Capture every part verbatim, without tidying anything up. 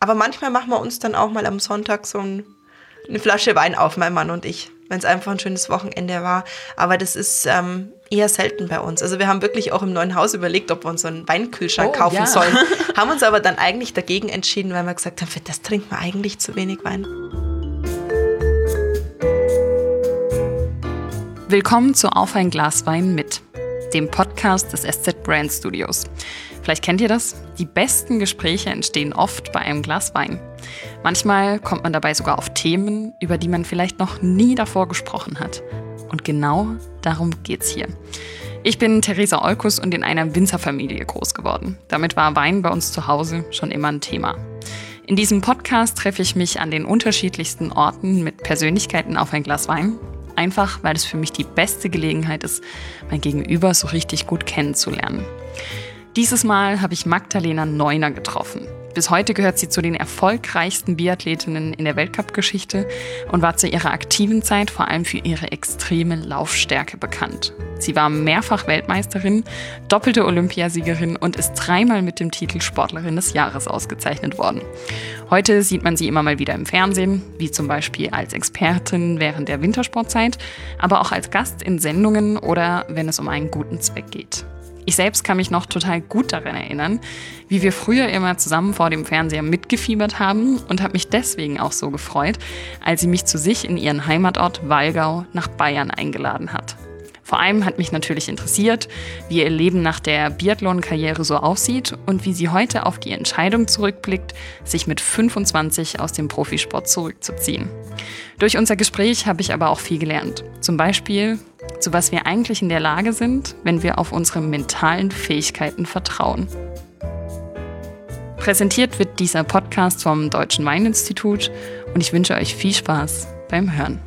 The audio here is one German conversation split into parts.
aber manchmal machen wir uns dann auch mal am Sonntag so ein, eine Flasche Wein auf, mein Mann und ich, wenn es einfach ein schönes Wochenende war. Aber das ist ähm, eher selten bei uns. Also wir haben wirklich auch im neuen Haus überlegt, ob wir uns so einen Weinkühlschrank oh, kaufen ja. sollen. Haben uns aber dann eigentlich dagegen entschieden, weil wir gesagt haben, für das trinken wir eigentlich zu wenig Wein. Willkommen zu Auf ein Glas Wein mit, dem Podcast des S Z Brand Studios. Vielleicht kennt ihr das? Die besten Gespräche entstehen oft bei einem Glas Wein. Manchmal kommt man dabei sogar auf Themen, über die man vielleicht noch nie davor gesprochen hat. Und genau darum geht's hier. Ich bin Theresa Olkus und in einer Winzerfamilie groß geworden. Damit war Wein bei uns zu Hause schon immer ein Thema. In diesem Podcast treffe ich mich an den unterschiedlichsten Orten mit Persönlichkeiten auf ein Glas Wein. Einfach, weil es für mich die beste Gelegenheit ist, mein Gegenüber so richtig gut kennenzulernen. Dieses Mal habe ich Magdalena Neuner getroffen. Bis heute gehört sie zu den erfolgreichsten Biathletinnen in der Weltcup-Geschichte und war zu ihrer aktiven Zeit vor allem für ihre extreme Laufstärke bekannt. Sie war mehrfach Weltmeisterin, doppelte Olympiasiegerin und ist dreimal mit dem Titel Sportlerin des Jahres ausgezeichnet worden. Heute sieht man sie immer mal wieder im Fernsehen, wie zum Beispiel als Expertin während der Wintersportzeit, aber auch als Gast in Sendungen oder wenn es um einen guten Zweck geht. Ich selbst kann mich noch total gut daran erinnern, wie wir früher immer zusammen vor dem Fernseher mitgefiebert haben und habe mich deswegen auch so gefreut, als sie mich zu sich in ihren Heimatort Wallgau nach Bayern eingeladen hat. Vor allem hat mich natürlich interessiert, wie ihr Leben nach der Biathlon-Karriere so aussieht und wie sie heute auf die Entscheidung zurückblickt, sich mit fünfundzwanzig aus dem Profisport zurückzuziehen. Durch unser Gespräch habe ich aber auch viel gelernt. Zum Beispiel, zu was wir eigentlich in der Lage sind, wenn wir auf unsere mentalen Fähigkeiten vertrauen. Präsentiert wird dieser Podcast vom Deutschen Weininstitut und ich wünsche euch viel Spaß beim Hören.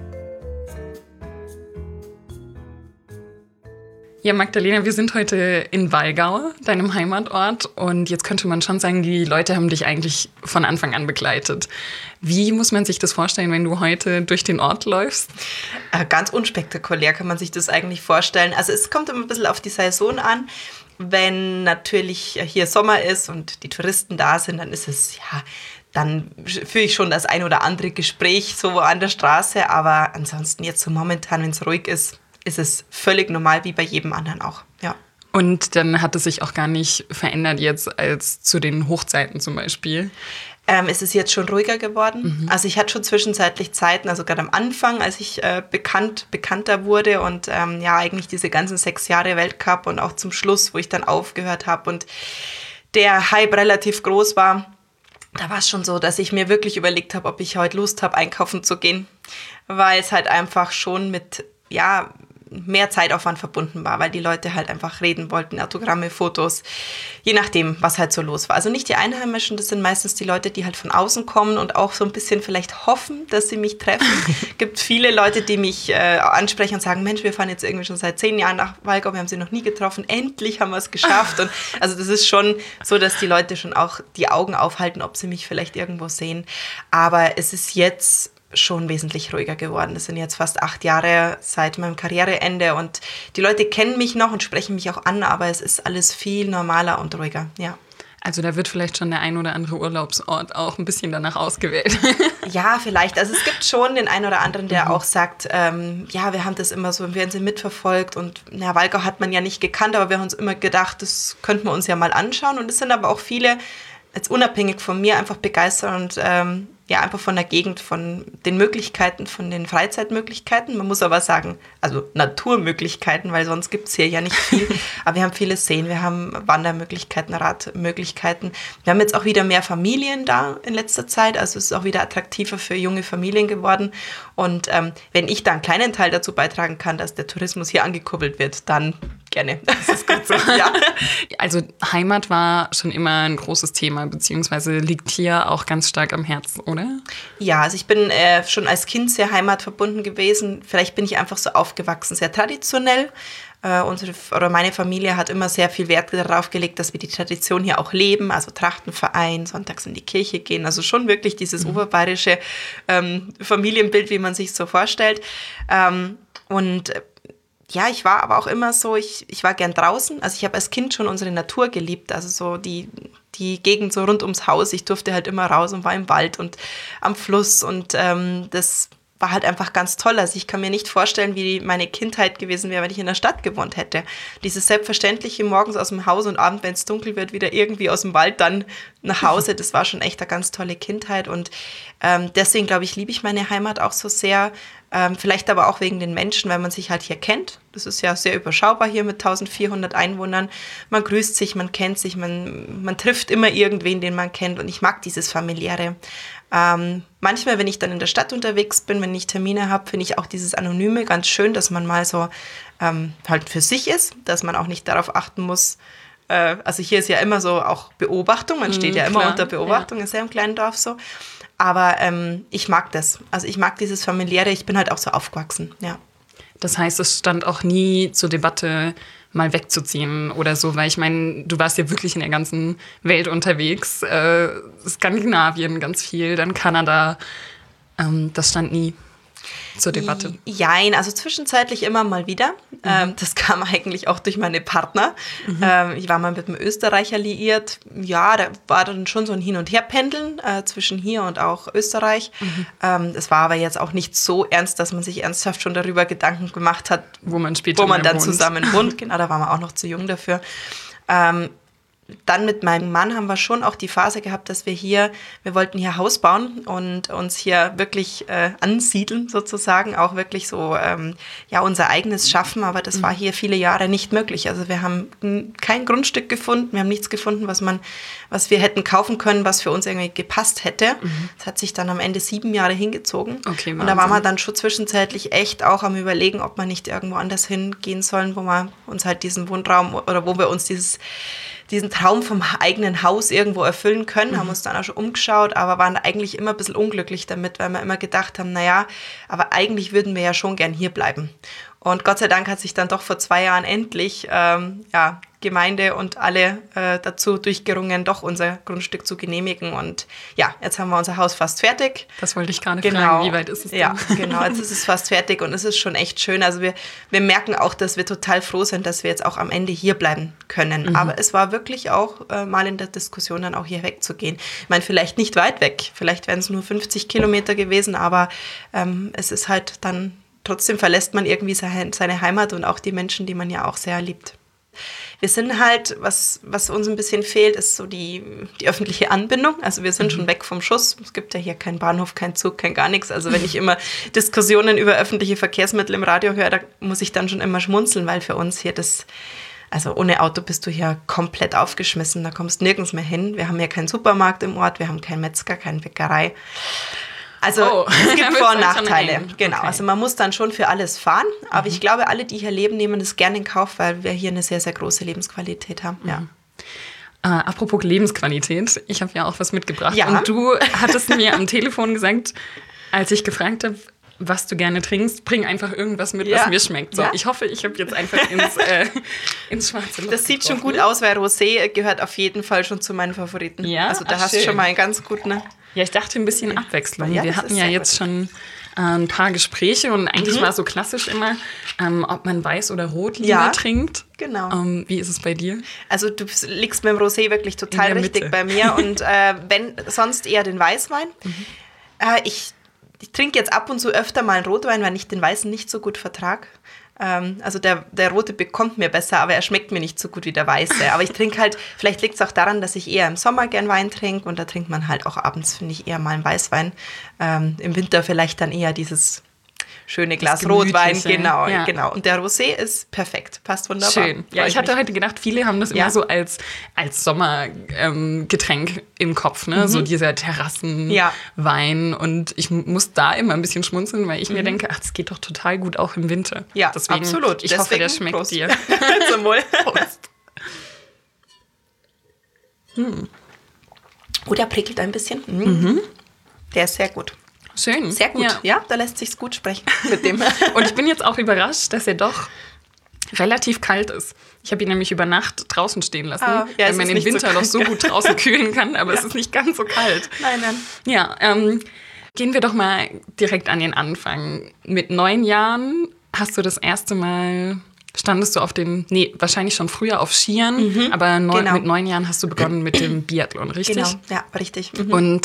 Ja, Magdalena, wir sind heute in Wallgau, deinem Heimatort. Und jetzt könnte man schon sagen, die Leute haben dich eigentlich von Anfang an begleitet. Wie muss man sich das vorstellen, wenn du heute durch den Ort läufst? Äh, ganz unspektakulär kann man sich das eigentlich vorstellen. Also es kommt immer ein bisschen auf die Saison an. Wenn natürlich hier Sommer ist und die Touristen da sind, dann ist es, ja, dann führe ich schon das ein oder andere Gespräch so an der Straße. Aber ansonsten jetzt so momentan, wenn es ruhig ist, ist es völlig normal, wie bei jedem anderen auch, ja. Und dann hat es sich auch gar nicht verändert jetzt als zu den Hochzeiten zum Beispiel? Ähm, es ist jetzt schon ruhiger geworden. Mhm. Also ich hatte schon zwischenzeitlich Zeiten, also gerade am Anfang, als ich äh, bekannt, bekannter wurde und ähm, ja eigentlich diese ganzen sechs Jahre Weltcup und auch zum Schluss, wo ich dann aufgehört habe und der Hype relativ groß war, da war es schon so, dass ich mir wirklich überlegt habe, ob ich heute Lust habe, einkaufen zu gehen, weil es halt einfach schon mit, ja, mehr Zeitaufwand verbunden war, weil die Leute halt einfach reden wollten, Autogramme, Fotos, je nachdem, was halt so los war. Also nicht die Einheimischen, das sind meistens die Leute, die halt von außen kommen und auch so ein bisschen vielleicht hoffen, dass sie mich treffen. Es gibt viele Leute, die mich äh, ansprechen und sagen, Mensch, wir fahren jetzt irgendwie schon seit zehn Jahren nach Wallgau, wir haben sie noch nie getroffen, endlich haben wir es geschafft. Und also das ist schon so, dass die Leute schon auch die Augen aufhalten, ob sie mich vielleicht irgendwo sehen. Aber es ist jetzt schon wesentlich ruhiger geworden. Das sind jetzt fast acht Jahre seit meinem Karriereende und die Leute kennen mich noch und sprechen mich auch an, aber es ist alles viel normaler und ruhiger, ja. Also da wird vielleicht schon der ein oder andere Urlaubsort auch ein bisschen danach ausgewählt. Ja, vielleicht. Also es gibt schon den einen oder anderen, der mhm. auch sagt, ähm, ja, wir haben das immer so im Fernsehen mitverfolgt und ja, Wallgau hat man ja nicht gekannt, aber wir haben uns immer gedacht, das könnten wir uns ja mal anschauen und es sind aber auch viele, jetzt unabhängig von mir, einfach begeistert und ähm, ja, einfach von der Gegend, von den Möglichkeiten, von den Freizeitmöglichkeiten. Man muss aber sagen, also Naturmöglichkeiten, weil sonst gibt es hier ja nicht viel. Aber wir haben viele Seen, wir haben Wandermöglichkeiten, Radmöglichkeiten. Wir haben jetzt auch wieder mehr Familien da in letzter Zeit. Also es ist auch wieder attraktiver für junge Familien geworden. Und ähm, wenn ich da einen kleinen Teil dazu beitragen kann, dass der Tourismus hier angekurbelt wird, dann gerne. Das ist gut so. Ja. Also Heimat war schon immer ein großes Thema, beziehungsweise liegt hier auch ganz stark am Herzen, oder? Ja, also ich bin äh, schon als Kind sehr heimatverbunden gewesen. Vielleicht bin ich einfach so aufgewachsen, sehr traditionell. Äh, unsere, oder meine Familie hat immer sehr viel Wert darauf gelegt, dass wir die Tradition hier auch leben. Also Trachtenverein, sonntags in die Kirche gehen. Also schon wirklich dieses mhm. oberbayerische ähm, Familienbild, wie man sich so vorstellt. Ähm, und ja, ich war aber auch immer so, ich, ich war gern draußen. Also ich habe als Kind schon unsere Natur geliebt. Also so die die Gegend so rund ums Haus. Ich durfte halt immer raus und war im Wald und am Fluss und ähm, das war halt einfach ganz toll. Also ich kann mir nicht vorstellen, wie meine Kindheit gewesen wäre, wenn ich in der Stadt gewohnt hätte. Dieses selbstverständliche morgens aus dem Haus und abends, wenn es dunkel wird, wieder irgendwie aus dem Wald dann nach Hause. Das war schon echt eine ganz tolle Kindheit und ähm, deswegen, glaube ich, liebe ich meine Heimat auch so sehr. Ähm, vielleicht aber auch wegen den Menschen, weil man sich halt hier kennt. Das ist ja sehr überschaubar hier mit eintausendvierhundert Einwohnern. Man grüßt sich, man kennt sich, man, man trifft immer irgendwen, den man kennt und ich mag dieses Familiäre. Ähm, manchmal, wenn ich dann in der Stadt unterwegs bin, wenn ich Termine habe, finde ich auch dieses Anonyme ganz schön, dass man mal so ähm, halt für sich ist, dass man auch nicht darauf achten muss. Äh, also hier ist ja immer so auch Beobachtung, man steht mm, ja immer klar, unter Beobachtung, ja. Ist ja im kleinen Dorf so. Aber ähm, ich mag das. Also ich mag dieses Familiäre, ich bin halt auch so aufgewachsen, ja. Das heißt, es stand auch nie zur Debatte, mal wegzuziehen oder so, weil ich meine, du warst ja wirklich in der ganzen Welt unterwegs, äh, Skandinavien ganz viel, dann Kanada, ähm, das stand nie zur Debatte. Jein, also zwischenzeitlich immer mal wieder. Mhm. Ähm, das kam eigentlich auch durch meine Partner. Mhm. Ähm, ich war mal mit einem Österreicher liiert. Ja, da war dann schon so ein Hin- und Herpendeln äh, zwischen hier und auch Österreich. Mhm. Ähm, das war aber jetzt auch nicht so ernst, dass man sich ernsthaft schon darüber Gedanken gemacht hat, wo man später wo man dann wohnt. zusammen wohnt. Genau, da waren wir auch noch zu jung dafür. Ähm, Dann mit meinem Mann haben wir schon auch die Phase gehabt, dass wir hier, wir wollten hier Haus bauen und uns hier wirklich äh, ansiedeln sozusagen, auch wirklich so ähm, ja unser eigenes schaffen, aber das mhm. war hier viele Jahre nicht möglich. Also wir haben kein Grundstück gefunden, wir haben nichts gefunden, was man, was wir hätten kaufen können, was für uns irgendwie gepasst hätte. Mhm. Das hat sich dann am Ende sieben Jahre hingezogen. Okay, und da waren wir dann schon zwischenzeitlich echt auch am Überlegen, ob wir nicht irgendwo anders hingehen sollen, wo wir uns halt diesen Wohnraum oder wo wir uns dieses diesen Traum vom eigenen Haus irgendwo erfüllen können, mhm. haben uns dann auch schon umgeschaut, aber waren eigentlich immer ein bisschen unglücklich damit, weil wir immer gedacht haben, naja, aber eigentlich würden wir ja schon gern hier bleiben. Und Gott sei Dank hat sich dann doch vor zwei Jahren endlich ähm, ja, Gemeinde und alle äh, dazu durchgerungen, doch unser Grundstück zu genehmigen. Und ja, jetzt haben wir unser Haus fast fertig. Das wollte ich gerade genau. fragen, wie weit ist es denn? Ja, genau, jetzt ist es fast fertig und es ist schon echt schön. Also wir, wir merken auch, dass wir total froh sind, dass wir jetzt auch am Ende hier bleiben können. Mhm. Aber es war wirklich auch äh, mal in der Diskussion dann auch hier wegzugehen. Ich meine, vielleicht nicht weit weg, vielleicht wären es nur fünfzig Kilometer gewesen, aber ähm, es ist halt dann, trotzdem verlässt man irgendwie seine Heimat und auch die Menschen, die man ja auch sehr liebt. Wir sind halt, was, was uns ein bisschen fehlt, ist so die, die öffentliche Anbindung. Also wir sind mhm. schon weg vom Schuss. Es gibt ja hier keinen Bahnhof, keinen Zug, kein gar nichts. Also wenn ich immer Diskussionen über öffentliche Verkehrsmittel im Radio höre, da muss ich dann schon immer schmunzeln, weil für uns hier das, also ohne Auto bist du hier komplett aufgeschmissen. Da kommst nirgends mehr hin. Wir haben hier keinen Supermarkt im Ort, wir haben keinen Metzger, keine Bäckerei. Also oh. es gibt Vor- und Nachteile. Genau, okay. Also man muss dann schon für alles fahren. Aber mhm. ich glaube, alle, die hier leben, nehmen das gerne in Kauf, weil wir hier eine sehr, sehr große Lebensqualität haben. Mhm. Ja. Äh, apropos Lebensqualität, ich habe ja auch was mitgebracht. Ja. Und du hattest mir am Telefon gesagt, als ich gefragt habe, was du gerne trinkst, bring einfach irgendwas mit, ja. was mir schmeckt. So, ja. Ich hoffe, ich habe jetzt einfach ins, äh, ins schwarze Loch Das sieht getroffen. schon gut aus, weil Rosé gehört auf jeden Fall schon zu meinen Favoriten. Ja? Also da Ach, hast schön. du schon mal einen ganz guten... Ja, ich dachte ein bisschen Abwechslung. Ja, wir hatten ja jetzt gut. schon äh, ein paar Gespräche und eigentlich mhm. war es so klassisch immer, ähm, ob man weiß oder rot lieber ja, trinkt. Genau. Ähm, wie ist es bei dir? Also du liegst mit dem Rosé wirklich total richtig Mitte. bei mir und äh, wenn sonst eher den Weißwein. Mhm. Äh, ich, ich trinke jetzt ab und zu öfter mal einen Rotwein, weil ich den Weißen nicht so gut vertrage. Also der, der Rote bekommt mir besser, aber er schmeckt mir nicht so gut wie der Weiße. Aber ich trinke halt, vielleicht liegt es auch daran, dass ich eher im Sommer gern Wein trinke und da trinkt man halt auch abends, finde ich, eher mal einen Weißwein. Ähm, im Winter vielleicht dann eher dieses schöne Glas Rotwein. Genau, ja. genau. Und der Rosé ist perfekt, passt wunderbar. Schön. Ja, ich hatte heute gedacht, viele haben das ja. immer so als, als Sommergetränk ähm, im Kopf, ne? Mhm. So dieser Terrassenwein. Ja. Und ich muss da immer ein bisschen schmunzeln, weil ich mhm. mir denke, ach, das geht doch total gut auch im Winter. Ja, Deswegen, absolut. Ich Deswegen, hoffe, der schmeckt Prost. dir. Zum Wohl. Prost. Hm. Oh, der prickelt ein bisschen. Mhm. Mhm. Der ist sehr gut. Schön. Sehr gut, ja. ja, da lässt sich's gut sprechen mit dem. Und ich bin jetzt auch überrascht, dass er doch relativ kalt ist. Ich habe ihn nämlich über Nacht draußen stehen lassen, ah, ja, weil man im Winter so noch so gut draußen kühlen kann, aber ja. es ist nicht ganz so kalt. Nein, nein. Ja, ähm, gehen wir doch mal direkt an den Anfang. Mit neun Jahren hast du das erste Mal standest du auf den, nee, wahrscheinlich schon früher auf Skiern, mhm, aber neun, genau. mit neun Jahren hast du begonnen mit dem Biathlon, richtig? Genau, ja, richtig. Mhm. Und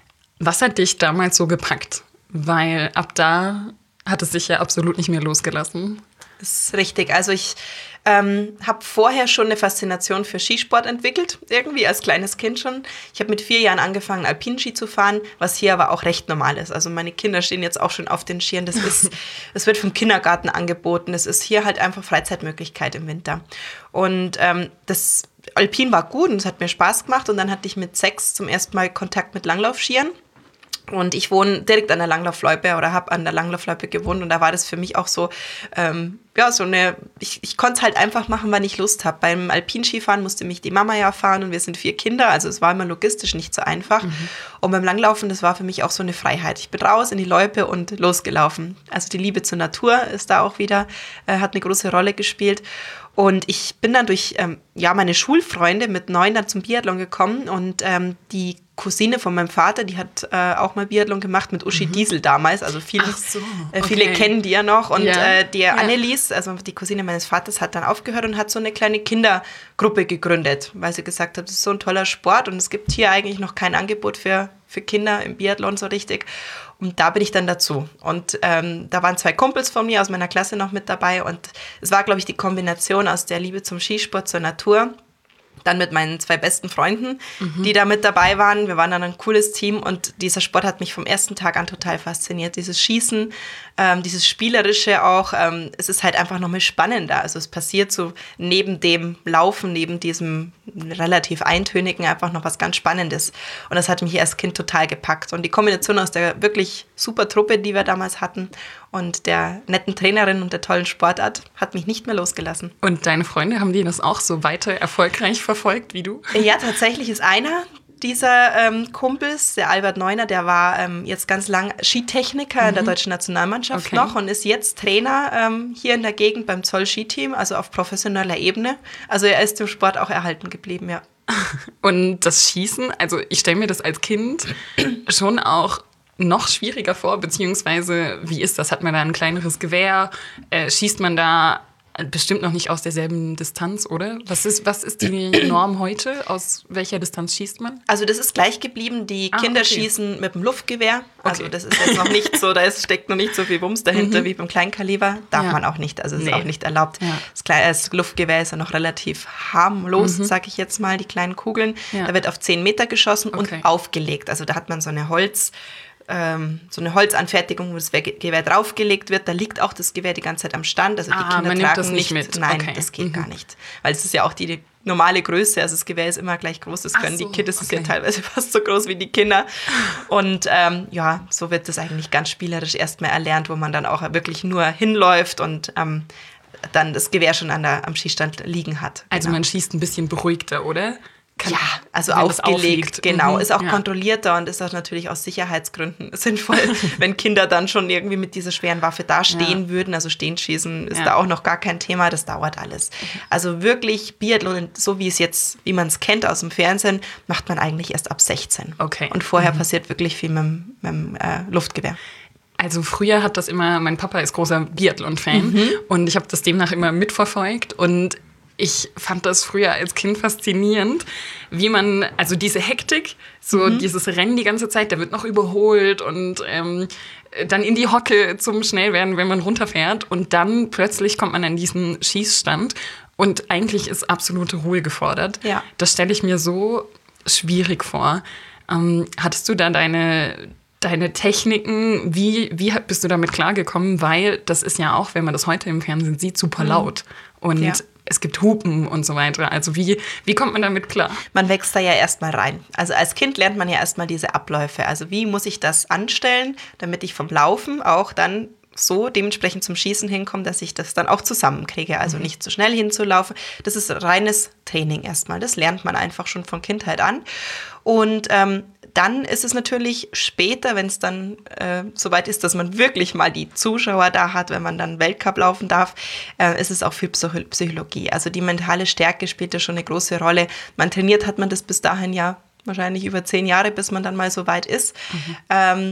was hat dich damals so gepackt? Weil ab da hat es sich ja absolut nicht mehr losgelassen. Das ist richtig. Also ich ähm, habe vorher schon eine Faszination für Skisport entwickelt, irgendwie als kleines Kind schon. Ich habe mit vier Jahren angefangen, Alpinski zu fahren, was hier aber auch recht normal ist. Also meine Kinder stehen jetzt auch schon auf den Skiern. Das ist, das wird vom Kindergarten angeboten. Das ist hier halt einfach Freizeitmöglichkeit im Winter. Und ähm, das Alpin war gut und es hat mir Spaß gemacht. Und dann hatte ich mit sechs zum ersten Mal Kontakt mit Langlaufskiern. Und ich wohne direkt an der Langlaufloipe oder habe an der Langlaufloipe gewohnt und da war das für mich auch so, ähm, ja, so eine, ich, ich konnte es halt einfach machen, wann ich Lust habe. Beim Alpinskifahren musste mich die Mama ja fahren und wir sind vier Kinder, also es war immer logistisch nicht so einfach. Mhm. Und beim Langlaufen, das war für mich auch so eine Freiheit. Ich bin raus in die Loipe und losgelaufen. Also die Liebe zur Natur ist da auch wieder, äh, hat eine große Rolle gespielt. Und ich bin dann durch ähm, ja, meine Schulfreunde mit neun dann zum Biathlon gekommen und ähm, die Cousine von meinem Vater, die hat äh, auch mal Biathlon gemacht mit Uschi mhm. Diesel damals, also viele, so, okay. äh, viele kennen die ja noch und ja. äh, die ja. Annelies, also die Cousine meines Vaters, hat dann aufgehört und hat so eine kleine Kindergruppe gegründet, weil sie gesagt hat, das ist so ein toller Sport und es gibt hier eigentlich noch kein Angebot für, für Kinder im Biathlon so richtig. Und da bin ich dann dazu. Und ähm, da waren zwei Kumpels von mir aus meiner Klasse noch mit dabei. Und es war, glaube ich, die Kombination aus der Liebe zum Skisport, zur Natur. Dann mit meinen zwei besten Freunden, mhm. die da mit dabei waren. Wir waren dann ein cooles Team. Und dieser Sport hat mich vom ersten Tag an total fasziniert. Dieses Schießen, ähm, dieses Spielerische auch. Ähm, es ist halt einfach nochmal spannender. Also es passiert so neben dem Laufen, neben diesem relativ eintönigen einfach noch was ganz Spannendes. Und das hat mich als Kind total gepackt. Und die Kombination aus der wirklich super Truppe, die wir damals hatten, und der netten Trainerin und der tollen Sportart hat mich nicht mehr losgelassen. Und deine Freunde, haben die das auch so weiter erfolgreich verfolgt wie du? Ja, tatsächlich ist einer dieser ähm, Kumpels, der Albert Neuner, der war ähm, jetzt ganz lang Skitechniker mhm. in der deutschen Nationalmannschaft okay. noch und ist jetzt Trainer ähm, hier in der Gegend beim Zoll-Skiteam, also auf professioneller Ebene. Also er ist dem Sport auch erhalten geblieben, ja. Und das Schießen, also ich stelle mir das als Kind schon auch noch schwieriger vor, beziehungsweise wie ist das? Hat man da ein kleineres Gewehr? Äh, schießt man da bestimmt noch nicht aus derselben Distanz, oder? Was ist, was ist die Norm heute? Aus welcher Distanz schießt man? Also das ist gleich geblieben. Die ah, Kinder okay. schießen mit dem Luftgewehr. Also okay. das ist jetzt noch nicht so, da ist, steckt noch nicht so viel Bums dahinter mhm. wie beim Kleinkaliber. Darf ja. man auch nicht, also ist nee. auch nicht erlaubt. Ja. Das, Kle- das Luftgewehr ist ja noch relativ harmlos, mhm. sage ich jetzt mal, die kleinen Kugeln. Ja. Da wird auf zehn Meter geschossen okay. und aufgelegt. Also da hat man so eine Holz... so eine Holzanfertigung, wo das Gewehr draufgelegt wird. Da liegt auch das Gewehr die ganze Zeit am Stand. Also die ah, Kinder man tragen nimmt das nicht nicht mit. Nein, okay. das geht mhm. gar nicht. Weil es ist ja auch die, die normale Größe. Also das Gewehr ist immer gleich groß. Das können so, die Kinder. Das okay. ist ja teilweise fast so groß wie die Kinder. Und ähm, ja, so wird das eigentlich ganz spielerisch erstmal erlernt, wo man dann auch wirklich nur hinläuft und ähm, dann das Gewehr schon an der, am Schießstand liegen hat. Also genau. man schießt ein bisschen beruhigter, oder? Kann, ja, also aufgelegt, genau. Mhm, ist auch ja. kontrollierter und ist auch natürlich aus Sicherheitsgründen sinnvoll, wenn Kinder dann schon irgendwie mit dieser schweren Waffe dastehen ja. würden. Also stehen schießen ist ja. da auch noch gar kein Thema, das dauert alles. Mhm. Also wirklich Biathlon, so wie es jetzt, wie man es kennt aus dem Fernsehen, macht man eigentlich erst ab sechzehn. Okay. Und vorher mhm. passiert wirklich viel mit, dem- mit dem äh, Luftgewehr. Also früher hat das immer, mein Papa ist großer Biathlon-Fan mhm. und ich habe das demnach immer mitverfolgt und ich fand das früher als Kind faszinierend, wie man, also diese Hektik, so mhm. dieses Rennen die ganze Zeit, der wird noch überholt und ähm, dann in die Hocke zum Schnellwerden, wenn man runterfährt und dann plötzlich kommt man an diesen Schießstand und eigentlich ist absolute Ruhe gefordert. Ja. Das stelle ich mir so schwierig vor. Ähm, hattest du da deine... Deine Techniken, wie, wie bist du damit klargekommen? Weil das ist ja auch, wenn man das heute im Fernsehen sieht, super laut. Und ja. es gibt Hupen und so weiter. Also wie, wie kommt man damit klar? Man wächst da ja erstmal rein. Also als Kind lernt man ja erstmal diese Abläufe. Also wie muss ich das anstellen, damit ich vom Laufen auch dann so dementsprechend zum Schießen hinkomme, dass ich das dann auch zusammenkriege. Also mhm. nicht zu schnell hinzulaufen. Das ist reines Training erstmal. Das lernt man einfach schon von Kindheit an. Und ähm, dann ist es natürlich später, wenn es dann äh, soweit ist, dass man wirklich mal die Zuschauer da hat, wenn man dann Weltcup laufen darf, äh, ist es auch viel Psycho- Psychologie. Also die mentale Stärke spielt da schon eine große Rolle. Man trainiert hat man das bis dahin ja wahrscheinlich über zehn Jahre, bis man dann mal so weit ist. Mhm. Ähm,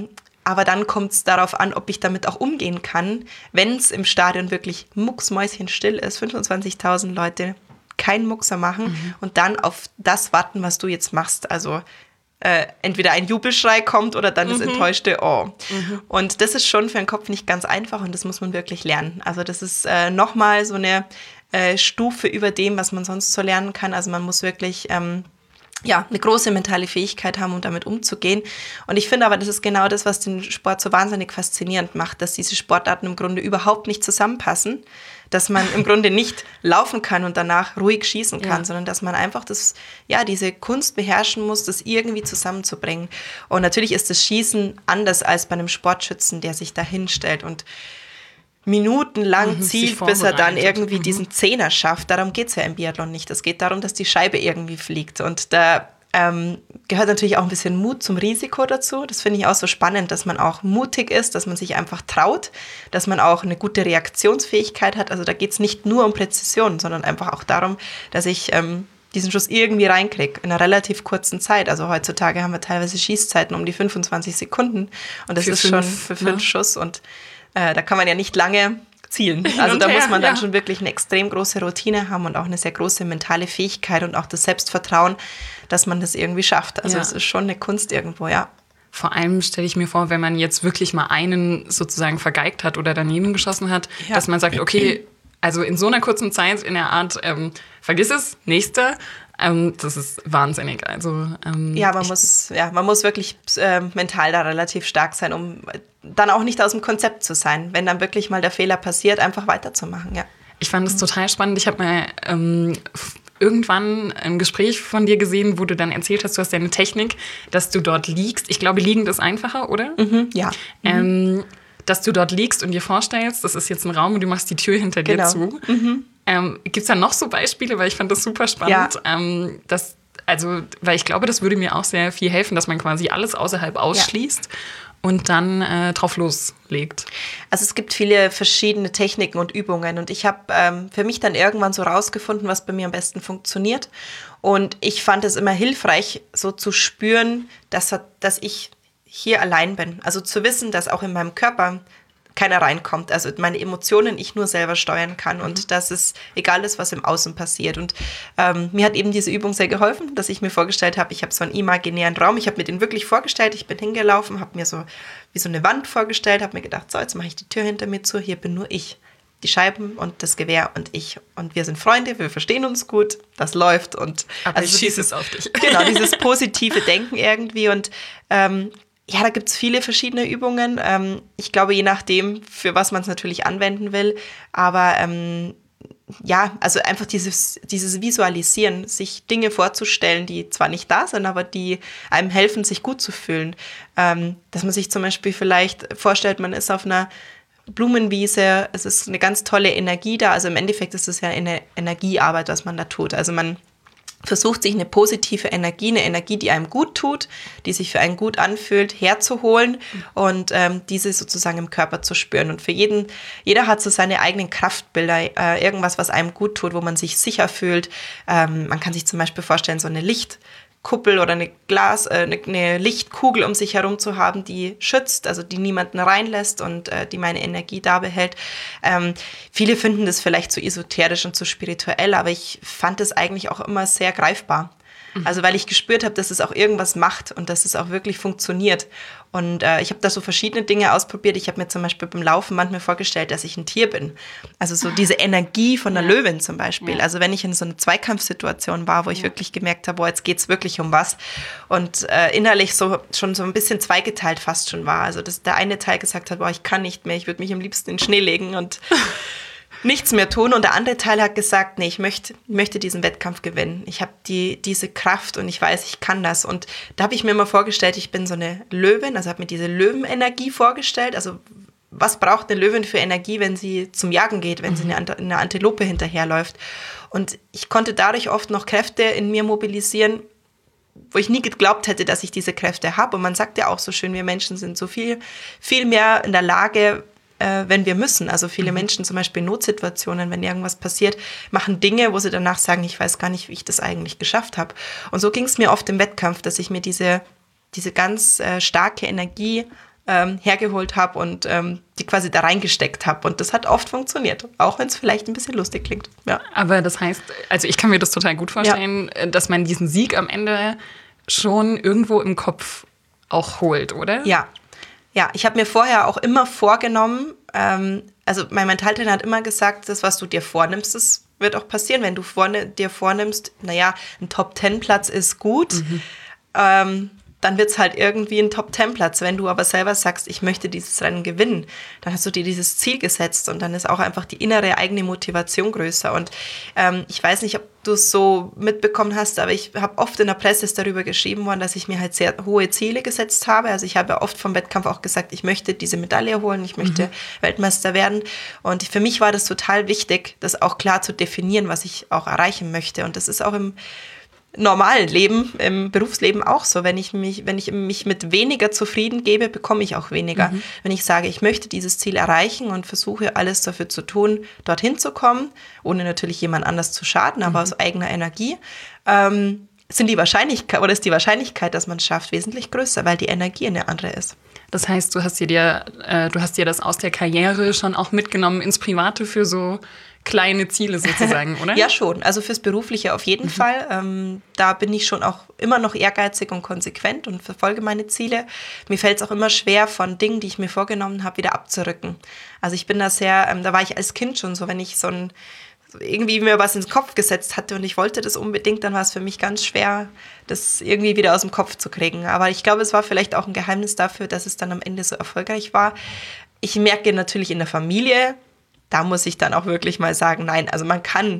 Aber dann kommt es darauf an, ob ich damit auch umgehen kann, wenn es im Stadion wirklich mucksmäuschenstill ist, fünfundzwanzigtausend Leute keinen Muckser machen mhm. und dann auf das warten, was du jetzt machst. Also äh, entweder ein Jubelschrei kommt oder dann mhm. das enttäuschte Oh. Mhm. Und das ist schon für den Kopf nicht ganz einfach und das muss man wirklich lernen. Also das ist äh, nochmal so eine äh, Stufe über dem, was man sonst so lernen kann. Also man muss wirklich... Ähm, ja, eine große mentale Fähigkeit haben, um damit umzugehen. Und ich finde aber, das ist genau das, was den Sport so wahnsinnig faszinierend macht, dass diese Sportarten im Grunde überhaupt nicht zusammenpassen, dass man im Grunde nicht laufen kann und danach ruhig schießen kann, ja. sondern dass man einfach das, ja, diese Kunst beherrschen muss, das irgendwie zusammenzubringen. Und natürlich ist das Schießen anders als bei einem Sportschützen, der sich da hinstellt und minutenlang mhm, zielt, bis er dann irgendwie mhm. diesen Zehner schafft. Darum geht es ja im Biathlon nicht. Es geht darum, dass die Scheibe irgendwie fliegt. Und da ähm, gehört natürlich auch ein bisschen Mut zum Risiko dazu. Das finde ich auch so spannend, dass man auch mutig ist, dass man sich einfach traut, dass man auch eine gute Reaktionsfähigkeit hat. Also da geht es nicht nur um Präzision, sondern einfach auch darum, dass ich ähm, diesen Schuss irgendwie reinkriege in einer relativ kurzen Zeit. Also heutzutage haben wir teilweise Schießzeiten um die fünfundzwanzig Sekunden. Und das für ist fünf, schon für fünf ne? Schuss und Äh, da kann man ja nicht lange zielen. Also da her, muss man dann ja. schon wirklich eine extrem große Routine haben und auch eine sehr große mentale Fähigkeit und auch das Selbstvertrauen, dass man das irgendwie schafft. Also es ja. ist schon eine Kunst irgendwo, ja. Vor allem stelle ich mir vor, wenn man jetzt wirklich mal einen sozusagen vergeigt hat oder daneben geschossen hat, ja. dass man sagt, okay, also in so einer kurzen Zeit in der Art, ähm, vergiss es, nächster. Ähm, das ist wahnsinnig. Also, ähm, ja, man muss, ja, man muss wirklich äh, mental da relativ stark sein, um dann auch nicht aus dem Konzept zu sein. Wenn dann wirklich mal der Fehler passiert, einfach weiterzumachen, ja. Ich fand es total spannend. Ich habe mal ähm, irgendwann ein Gespräch von dir gesehen, wo du dann erzählt hast, du hast ja eine Technik, dass du dort liegst. Ich glaube, liegend ist einfacher, oder? Mhm, ja. Ähm, dass du dort liegst und dir vorstellst, das ist jetzt ein Raum und du machst die Tür hinter dir genau. zu. Mhm. Ähm, gibt es da noch so Beispiele? Weil ich fand das super spannend. Ja. Ähm, dass, also, weil ich glaube, das würde mir auch sehr viel helfen, dass man quasi alles außerhalb ausschließt ja. und dann äh, drauf loslegt. Also es gibt viele verschiedene Techniken und Übungen. Und ich habe ähm, für mich dann irgendwann so rausgefunden, was bei mir am besten funktioniert. Und ich fand es immer hilfreich, so zu spüren, dass, dass ich hier allein bin. Also zu wissen, dass auch in meinem Körper keiner reinkommt, also meine Emotionen ich nur selber steuern kann und mhm. dass es egal ist, was im Außen passiert. Und ähm, mir hat eben diese Übung sehr geholfen, dass ich mir vorgestellt habe, ich habe so einen imaginären Raum, ich habe mir den wirklich vorgestellt, ich bin hingelaufen, habe mir so wie so eine Wand vorgestellt, habe mir gedacht, so, jetzt mache ich die Tür hinter mir zu, hier bin nur ich. Die Scheiben und das Gewehr und ich. Und wir sind Freunde, wir verstehen uns gut, das läuft. Und aber also ich schieße es auf dich. Genau, dieses positive Denken irgendwie und ähm, ja, da gibt es viele verschiedene Übungen. Ähm, ich glaube, je nachdem, für was man es natürlich anwenden will. Aber ähm, ja, also einfach dieses, dieses Visualisieren, sich Dinge vorzustellen, die zwar nicht da sind, aber die einem helfen, sich gut zu fühlen. Ähm, dass man sich zum Beispiel vielleicht vorstellt, man ist auf einer Blumenwiese, es ist eine ganz tolle Energie da. Also im Endeffekt ist es ja eine Energiearbeit, was man da tut. Also man versucht, sich eine positive Energie, eine Energie, die einem gut tut, die sich für einen gut anfühlt, herzuholen und ähm, diese sozusagen im Körper zu spüren. Und für jeden, jeder hat so seine eigenen Kraftbilder, äh, irgendwas, was einem gut tut, wo man sich sicher fühlt. Ähm, man kann sich zum Beispiel vorstellen, so eine Lichtkuppel oder eine Glas, äh, eine, eine Lichtkugel um sich herum zu haben, die schützt, also die niemanden reinlässt und äh, die meine Energie da behält. Ähm, viele finden das vielleicht zu esoterisch und zu spirituell, aber ich fand es eigentlich auch immer sehr greifbar. Mhm. Also weil ich gespürt habe, dass es auch irgendwas macht und dass es auch wirklich funktioniert. Und äh, ich habe da so verschiedene Dinge ausprobiert. Ich habe mir zum Beispiel beim Laufen manchmal vorgestellt, dass ich ein Tier bin. Also so diese Energie von einer ja. Löwin zum Beispiel. Ja. Also wenn ich in so einer Zweikampfsituation war, wo ich ja. wirklich gemerkt habe, boah, jetzt geht's wirklich um was. Und äh, innerlich so schon so ein bisschen zweigeteilt fast schon war. Also dass der eine Teil gesagt hat, boah, ich kann nicht mehr, ich würde mich am liebsten in den Schnee legen und nichts mehr tun. Und der andere Teil hat gesagt, nee, ich möchte, möchte diesen Wettkampf gewinnen. Ich habe die, diese Kraft und ich weiß, ich kann das. Und da habe ich mir immer vorgestellt, ich bin so eine Löwin, also habe mir diese Löwenenergie vorgestellt. Also was braucht eine Löwin für Energie, wenn sie zum Jagen geht, wenn mhm. sie eine, eine Antilope hinterherläuft? Und ich konnte dadurch oft noch Kräfte in mir mobilisieren, wo ich nie geglaubt hätte, dass ich diese Kräfte habe. Und man sagt ja auch so schön, wir Menschen sind so viel, viel mehr in der Lage, Äh, wenn wir müssen. Also viele mhm. Menschen, zum Beispiel in Notsituationen, wenn irgendwas passiert, machen Dinge, wo sie danach sagen, ich weiß gar nicht, wie ich das eigentlich geschafft habe. Und so ging es mir oft im Wettkampf, dass ich mir diese, diese ganz äh, starke Energie ähm, hergeholt habe und ähm, die quasi da reingesteckt habe. Und das hat oft funktioniert, auch wenn es vielleicht ein bisschen lustig klingt. Ja. Aber das heißt, also ich kann mir das total gut vorstellen, ja. dass man diesen Sieg am Ende schon irgendwo im Kopf auch holt, oder? Ja, ja. Ich habe mir vorher auch immer vorgenommen, ähm, also mein Mentaltrainer hat immer gesagt, das, was du dir vornimmst, das wird auch passieren, wenn du vorne, dir vornimmst, naja, ein Top-Ten-Platz ist gut, mhm. ähm, dann wird es halt irgendwie ein Top-Ten-Platz. Wenn du aber selber sagst, ich möchte dieses Rennen gewinnen, dann hast du dir dieses Ziel gesetzt und dann ist auch einfach die innere eigene Motivation größer. Und ähm, ich weiß nicht, ob du es so mitbekommen hast, aber ich habe oft in der Presse ist darüber geschrieben worden, dass ich mir halt sehr hohe Ziele gesetzt habe. Also ich habe oft vom Wettkampf auch gesagt, ich möchte diese Medaille holen, ich möchte mhm. Weltmeister werden. Und für mich war das total wichtig, das auch klar zu definieren, was ich auch erreichen möchte. Und das ist auch im normalen Leben, im Berufsleben auch so. Wenn ich mich, wenn ich mich mit weniger zufrieden gebe, bekomme ich auch weniger. Mhm. Wenn ich sage, ich möchte dieses Ziel erreichen und versuche alles dafür zu tun, dorthin zu kommen, ohne natürlich jemand anders zu schaden, aber mhm. aus eigener Energie, ähm, sind die Wahrscheinlichkeit oder ist die Wahrscheinlichkeit, dass man es schafft, wesentlich größer, weil die Energie eine andere ist. Das heißt, du hast dir, äh, du hast dir das aus der Karriere schon auch mitgenommen ins Private für so kleine Ziele sozusagen, oder? Ja, schon. Also fürs Berufliche auf jeden mhm. Fall. Ähm, da bin ich schon auch immer noch ehrgeizig und konsequent und verfolge meine Ziele. Mir fällt es auch immer schwer, von Dingen, die ich mir vorgenommen habe, wieder abzurücken. Also ich bin da sehr, ähm, da war ich als Kind schon so, wenn ich so ein irgendwie mir was ins Kopf gesetzt hatte und ich wollte das unbedingt, dann war es für mich ganz schwer, das irgendwie wieder aus dem Kopf zu kriegen. Aber ich glaube, es war vielleicht auch ein Geheimnis dafür, dass es dann am Ende so erfolgreich war. Ich merke natürlich in der Familie, da muss ich dann auch wirklich mal sagen, nein, also man kann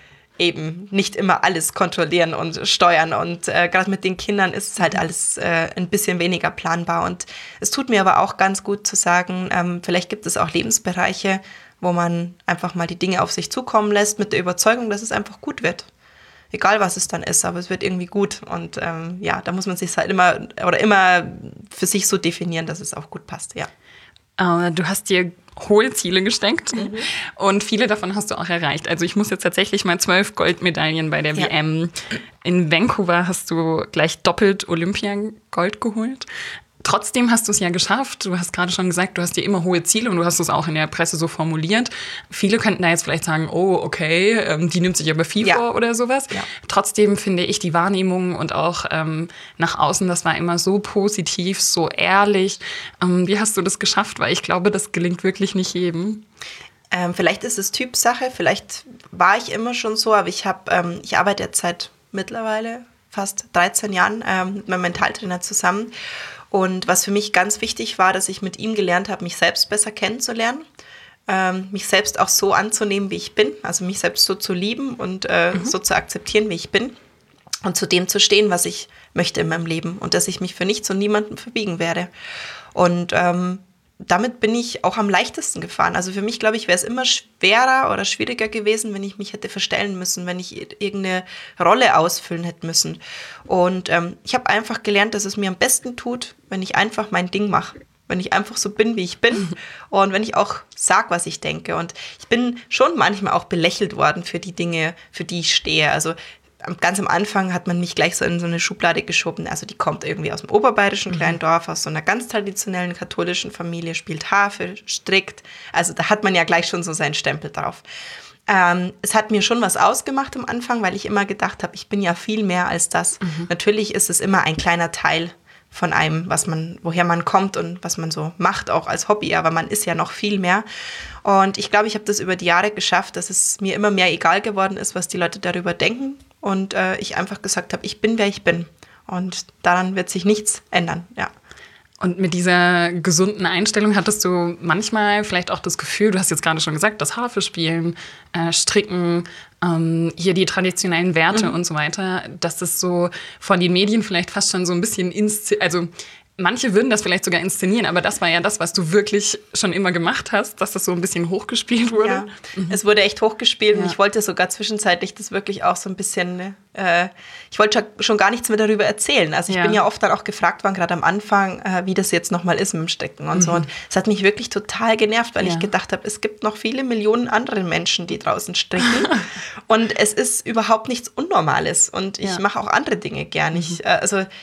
eben nicht immer alles kontrollieren und steuern und äh, gerade mit den Kindern ist es halt alles äh, ein bisschen weniger planbar und es tut mir aber auch ganz gut zu sagen, ähm, vielleicht gibt es auch Lebensbereiche, wo man einfach mal die Dinge auf sich zukommen lässt mit der Überzeugung, dass es einfach gut wird. Egal, was es dann ist, aber es wird irgendwie gut und ähm, ja, da muss man sich halt immer oder immer für sich so definieren, dass es auch gut passt, ja. Uh, du hast dir hohe Ziele gesteckt mhm. und viele davon hast du auch erreicht. Also ich muss jetzt tatsächlich mal zwölf Goldmedaillen bei der ja. W M. In Vancouver hast du gleich doppelt Olympiagold geholt. Trotzdem hast du es ja geschafft. Du hast gerade schon gesagt, du hast dir immer hohe Ziele und du hast es auch in der Presse so formuliert. Viele könnten da jetzt vielleicht sagen, oh, okay, ähm, die nimmt sich aber viel ja. vor oder sowas. Ja. Trotzdem finde ich die Wahrnehmung und auch ähm, nach außen, das war immer so positiv, so ehrlich. Ähm, wie hast du das geschafft? Weil ich glaube, das gelingt wirklich nicht jedem. Ähm, vielleicht ist es Typsache, vielleicht war ich immer schon so, aber ich, hab, ähm, ich arbeite jetzt seit mittlerweile fast dreizehn Jahren ähm, mit meinem Mentaltrainer zusammen. Und was für mich ganz wichtig war, dass ich mit ihm gelernt habe, mich selbst besser kennenzulernen, ähm, mich selbst auch so anzunehmen, wie ich bin, also mich selbst so zu lieben und äh, mhm. so zu akzeptieren, wie ich bin und zu dem zu stehen, was ich möchte in meinem Leben und dass ich mich für nichts und niemanden verbiegen werde. Und ähm, damit bin ich auch am leichtesten gefahren. Also für mich, glaube ich, wäre es immer schwerer oder schwieriger gewesen, wenn ich mich hätte verstellen müssen, wenn ich irgendeine Rolle ausfüllen hätte müssen. Und ähm, ich habe einfach gelernt, dass es mir am besten tut, wenn ich einfach mein Ding mache. Wenn ich einfach so bin, wie ich bin und wenn ich auch sage, was ich denke. Und ich bin schon manchmal auch belächelt worden für die Dinge, für die ich stehe. Also ganz am Anfang hat man mich gleich so in so eine Schublade geschoben. Also die kommt irgendwie aus dem oberbayerischen mhm. kleinen Dorf, aus so einer ganz traditionellen katholischen Familie, spielt Harfe, strickt. Also da hat man ja gleich schon so seinen Stempel drauf. Ähm, es hat mir schon was ausgemacht am Anfang, weil ich immer gedacht habe, ich bin ja viel mehr als das. Mhm. Natürlich ist es immer ein kleiner Teil von einem, was man, woher man kommt und was man so macht, auch als Hobby, aber man ist ja noch viel mehr. Und ich glaube, ich habe das über die Jahre geschafft, dass es mir immer mehr egal geworden ist, was die Leute darüber denken. Und äh, ich einfach gesagt habe, ich bin, wer ich bin. Und daran wird sich nichts ändern, ja. Und mit dieser gesunden Einstellung hattest du manchmal vielleicht auch das Gefühl, du hast jetzt gerade schon gesagt, das Harfe spielen, äh, Stricken, ähm, hier die traditionellen Werte mhm. und so weiter, dass das so von den Medien vielleicht fast schon so ein bisschen, inszen- also manche würden das vielleicht sogar inszenieren, aber das war ja das, was du wirklich schon immer gemacht hast, dass das so ein bisschen hochgespielt wurde. Ja, mhm. es wurde echt hochgespielt ja. und ich wollte sogar zwischenzeitlich das wirklich auch so ein bisschen, äh, ich wollte schon gar nichts mehr darüber erzählen. Also ich ja. bin ja oft dann auch gefragt worden, gerade am Anfang, äh, wie das jetzt nochmal ist mit dem Stecken und mhm. so. Und es hat mich wirklich total genervt, weil ja. ich gedacht habe, es gibt noch viele Millionen andere Menschen, die draußen stricken und es ist überhaupt nichts Unnormales und ich ja. mache auch andere Dinge gern. Mhm. Ich, äh, also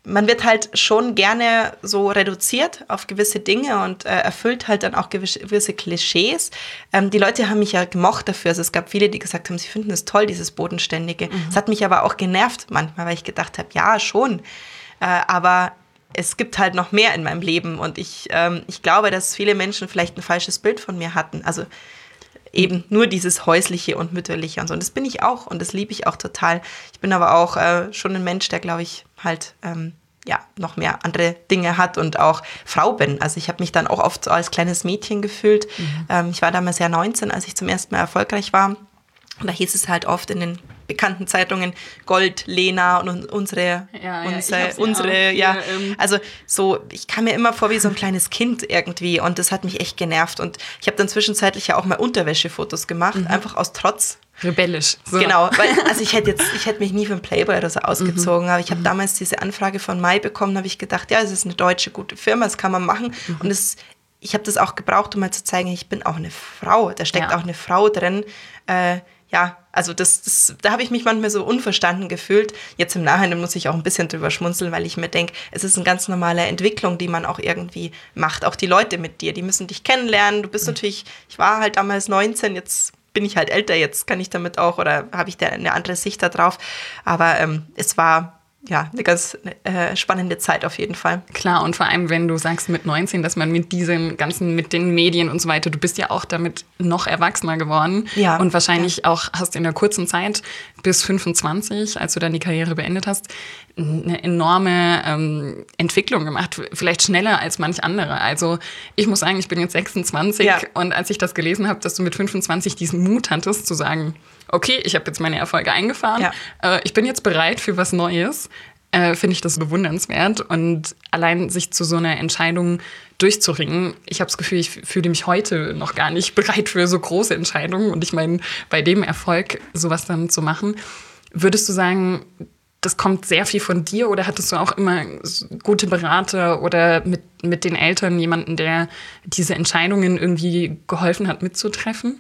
man wird halt schon gerne so reduziert auf gewisse Dinge und äh, erfüllt halt dann auch gewisse, gewisse Klischees. Ähm, die Leute haben mich ja gemocht dafür. Also es gab viele, die gesagt haben, sie finden es toll, dieses Bodenständige. Es mhm. hat mich aber auch genervt manchmal, weil ich gedacht habe, ja, schon. Äh, aber es gibt halt noch mehr in meinem Leben. Und ich, ähm, ich glaube, dass viele Menschen vielleicht ein falsches Bild von mir hatten. Also eben nur dieses Häusliche und Mütterliche und so. Und das bin ich auch und das liebe ich auch total. Ich bin aber auch äh, schon ein Mensch, der, glaube ich, halt ähm, ja, noch mehr andere Dinge hat und auch Frau bin. Also ich habe mich dann auch oft so als kleines Mädchen gefühlt. Mhm. Ähm, ich war damals ja neunzehn, als ich zum ersten Mal erfolgreich war. Und da hieß es halt oft in den bekannten Zeitungen Gold, Lena und unsere, ja, unsere, ja, unsere, ja. ja ähm. Also so, ich kam mir immer vor wie so ein kleines Kind irgendwie und das hat mich echt genervt. Und ich habe dann zwischenzeitlich ja auch mal Unterwäschefotos gemacht, mhm. einfach aus Trotz. Rebellisch. So. Genau, weil, also ich hätte jetzt, ich hätte mich nie für einen Playboy oder so ausgezogen, mhm. aber ich habe mhm. damals diese Anfrage von Mai bekommen, habe ich gedacht, ja, es ist eine deutsche gute Firma, das kann man machen. Mhm. Und es, ich habe das auch gebraucht, um mal zu zeigen, ich bin auch eine Frau, da steckt ja. auch eine Frau drin, äh, ja, also das, das, da habe ich mich manchmal so unverstanden gefühlt. Jetzt im Nachhinein muss ich auch ein bisschen drüber schmunzeln, weil ich mir denke, es ist eine ganz normale Entwicklung, die man auch irgendwie macht. Auch die Leute mit dir, die müssen dich kennenlernen. Du bist mhm. natürlich, ich war halt damals neunzehn, jetzt bin ich halt älter, jetzt kann ich damit auch oder habe ich da eine andere Sicht da drauf. Aber ähm, es war ja eine ganz äh, spannende Zeit auf jeden Fall. Klar, und vor allem, wenn du sagst mit neunzehn, dass man mit diesen ganzen, mit den Medien und so weiter, du bist ja auch damit noch erwachsener geworden. Ja. Und wahrscheinlich ja. auch hast in der kurzen Zeit bis fünfundzwanzig, als du dann die Karriere beendet hast, eine enorme ähm, Entwicklung gemacht. Vielleicht schneller als manch andere. Also ich muss sagen, ich bin jetzt sechsundzwanzig ja. und als ich das gelesen habe, dass du mit fünfundzwanzig diesen Mut hattest, zu sagen, okay, ich habe jetzt meine Erfolge eingefahren, ja. äh, ich bin jetzt bereit für was Neues, äh, finde ich das bewundernswert. Und allein sich zu so einer Entscheidung durchzuringen, ich habe das Gefühl, ich fühle mich heute noch gar nicht bereit für so große Entscheidungen. Und ich meine, bei dem Erfolg sowas dann zu machen, würdest du sagen, das kommt sehr viel von dir oder hattest du auch immer gute Berater oder mit, mit den Eltern jemanden, der diese Entscheidungen irgendwie geholfen hat mitzutreffen?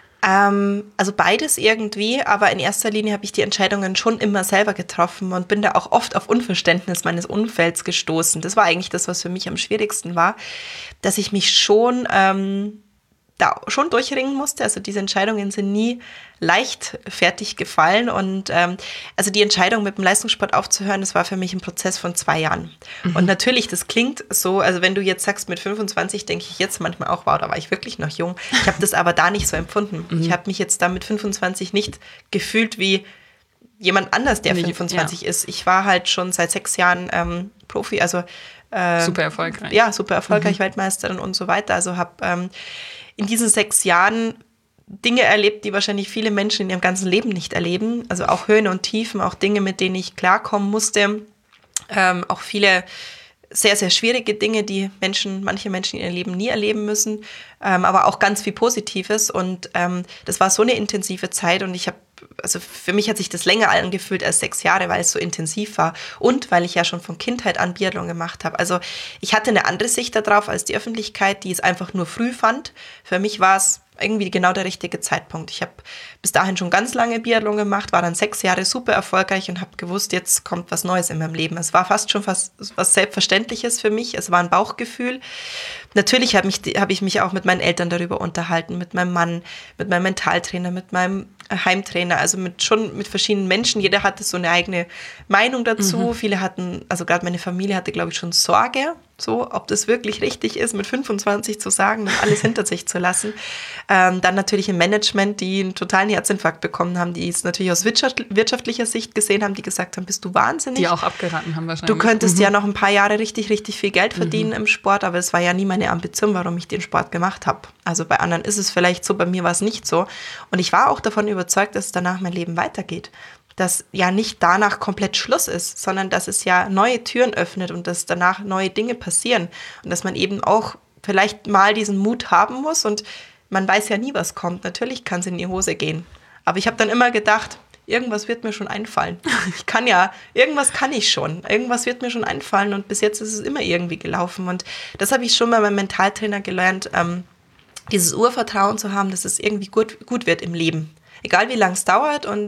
Ähm, also beides irgendwie, aber in erster Linie habe ich die Entscheidungen schon immer selber getroffen und bin da auch oft auf Unverständnis meines Umfelds gestoßen. Das war eigentlich das, was für mich am schwierigsten war, dass ich mich schon ähm, da schon durchringen musste. Also diese Entscheidungen sind nie leichtfertig gefallen und ähm, also die Entscheidung mit dem Leistungssport aufzuhören, das war für mich ein Prozess von zwei Jahren. Mhm. Und natürlich, das klingt so, also wenn du jetzt sagst mit fünfundzwanzig, denke ich jetzt manchmal auch, wow, da war ich wirklich noch jung. Ich habe das aber da nicht so empfunden. Mhm. Ich habe mich jetzt da mit fünfundzwanzig nicht gefühlt wie jemand anders, der nee, fünfundzwanzig ja. ist. Ich war halt schon seit sechs Jahren ähm, Profi, also äh, super erfolgreich. Ja, super erfolgreich, mhm. Weltmeisterin und so weiter. Also habe ähm, in diesen sechs Jahren Dinge erlebt, die wahrscheinlich viele Menschen in ihrem ganzen Leben nicht erleben. Also auch Höhen und Tiefen, auch Dinge, mit denen ich klarkommen musste. Ähm, auch viele sehr, sehr schwierige Dinge, die Menschen, manche Menschen in ihrem Leben nie erleben müssen. Ähm, aber auch ganz viel Positives. Und ähm, das war so eine intensive Zeit. Und ich habe, also für mich hat sich das länger angefühlt als sechs Jahre, weil es so intensiv war. Und weil ich ja schon von Kindheit an Biathlon gemacht habe. Also ich hatte eine andere Sicht darauf als die Öffentlichkeit, die es einfach nur früh fand. Für mich war es irgendwie genau der richtige Zeitpunkt. Ich habe bis dahin schon ganz lange Biathlon gemacht, war dann sechs Jahre super erfolgreich und habe gewusst, jetzt kommt was Neues in meinem Leben. Es war fast schon fast was Selbstverständliches für mich. Es war ein Bauchgefühl. Natürlich habe mich, hab ich mich auch mit meinen Eltern darüber unterhalten, mit meinem Mann, mit meinem Mentaltrainer, mit meinem Heimtrainer, also mit schon mit verschiedenen Menschen. Jeder hatte so eine eigene Meinung dazu. Mhm. Viele hatten, also gerade meine Familie hatte, glaube ich, schon Sorge, so, ob das wirklich richtig ist, mit fünfundzwanzig zu sagen, das alles hinter sich zu lassen. Ähm, dann natürlich im Management, die einen totalen Herzinfarkt bekommen haben, die es natürlich aus wirtschaft- wirtschaftlicher Sicht gesehen haben, die gesagt haben, bist du wahnsinnig? Die auch abgeraten haben wahrscheinlich. Du könntest mhm. ja noch ein paar Jahre richtig, richtig viel Geld verdienen mhm. im Sport, aber es war ja nie meine Ambition, warum ich den Sport gemacht habe. Also bei anderen ist es vielleicht so, bei mir war es nicht so. Und ich war auch davon überzeugt, dass danach mein Leben weitergeht. Dass ja nicht danach komplett Schluss ist, sondern dass es ja neue Türen öffnet und dass danach neue Dinge passieren. Und dass man eben auch vielleicht mal diesen Mut haben muss und man weiß ja nie, was kommt. Natürlich kann es in die Hose gehen. Aber ich habe dann immer gedacht, irgendwas wird mir schon einfallen. Ich kann ja, irgendwas kann ich schon. Irgendwas wird mir schon einfallen und bis jetzt ist es immer irgendwie gelaufen. Und das habe ich schon bei meinem Mentaltrainer gelernt, ähm, dieses Urvertrauen zu haben, dass es irgendwie gut, gut wird im Leben. Egal wie lange es dauert und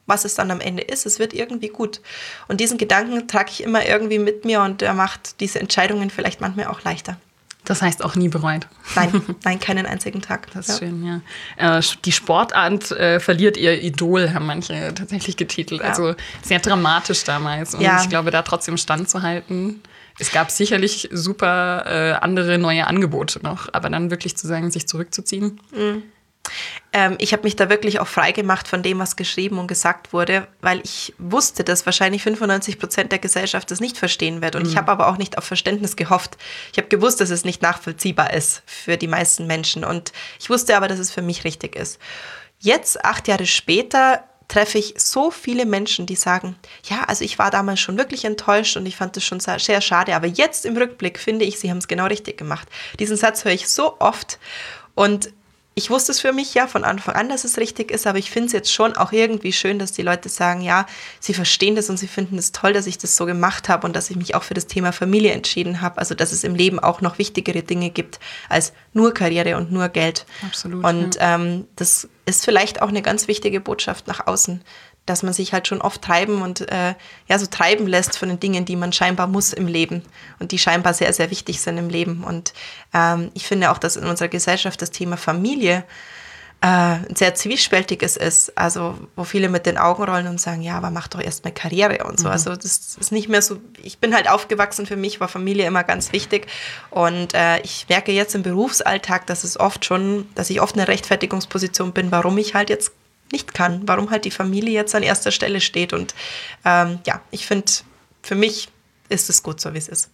was es dann am Ende ist, es wird irgendwie gut. Und diesen Gedanken trage ich immer irgendwie mit mir und der macht diese Entscheidungen vielleicht manchmal auch leichter. Das heißt auch nie bereut. Nein, nein, keinen einzigen Tag. Das ist ja schön, ja. Äh, die Sportart äh, verliert ihr Idol, haben manche tatsächlich getitelt. Ja. Also sehr dramatisch damals. Und ja. ich glaube, da trotzdem standzuhalten. Es gab sicherlich super äh, andere neue Angebote noch, aber dann wirklich zu sagen, sich zurückzuziehen. Mhm. Ähm, ich habe mich da wirklich auch frei gemacht von dem, was geschrieben und gesagt wurde, weil ich wusste, dass wahrscheinlich fünfundneunzig Prozent der Gesellschaft das nicht verstehen wird. Und mhm. ich habe aber auch nicht auf Verständnis gehofft. Ich habe gewusst, dass es nicht nachvollziehbar ist für die meisten Menschen. Und ich wusste aber, dass es für mich richtig ist. Jetzt, acht Jahre später, treffe ich so viele Menschen, die sagen, ja, also ich war damals schon wirklich enttäuscht und ich fand das schon sehr schade. Aber jetzt im Rückblick finde ich, sie haben es genau richtig gemacht. Diesen Satz höre ich so oft und ich wusste es für mich ja von Anfang an, dass es richtig ist, aber ich finde es jetzt schon auch irgendwie schön, dass die Leute sagen, ja, sie verstehen das und sie finden es toll, dass ich das so gemacht habe und dass ich mich auch für das Thema Familie entschieden habe. Also, dass es im Leben auch noch wichtigere Dinge gibt als nur Karriere und nur Geld. Absolut. Und ja. ähm, das ist vielleicht auch eine ganz wichtige Botschaft nach außen, dass man sich halt schon oft treiben und äh, ja so treiben lässt von den Dingen, die man scheinbar muss im Leben und die scheinbar sehr, sehr wichtig sind im Leben. Und ähm, ich finde auch, dass in unserer Gesellschaft das Thema Familie äh, ein sehr zwiespältiges ist, also wo viele mit den Augen rollen und sagen, ja, aber mach doch erst mal Karriere und so. Mhm. Also das ist nicht mehr so, ich bin halt aufgewachsen, für mich war Familie immer ganz wichtig und äh, ich merke jetzt im Berufsalltag, dass es oft schon, dass ich oft in einer Rechtfertigungsposition bin, warum ich halt jetzt nicht kann, warum halt die Familie jetzt an erster Stelle steht. Und ähm, ja, ich finde, für mich ist es gut so, wie es ist.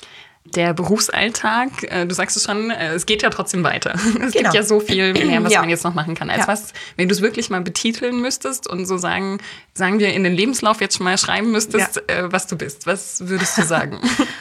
Der Berufsalltag, äh, du sagst es schon, äh, es geht ja trotzdem weiter. Es genau. gibt ja so viel mehr, was ja. man jetzt noch machen kann. Als ja. was, wenn du es wirklich mal betiteln müsstest und so sagen, sagen wir in den Lebenslauf jetzt schon mal schreiben müsstest, ja. äh, was du bist, was würdest du sagen?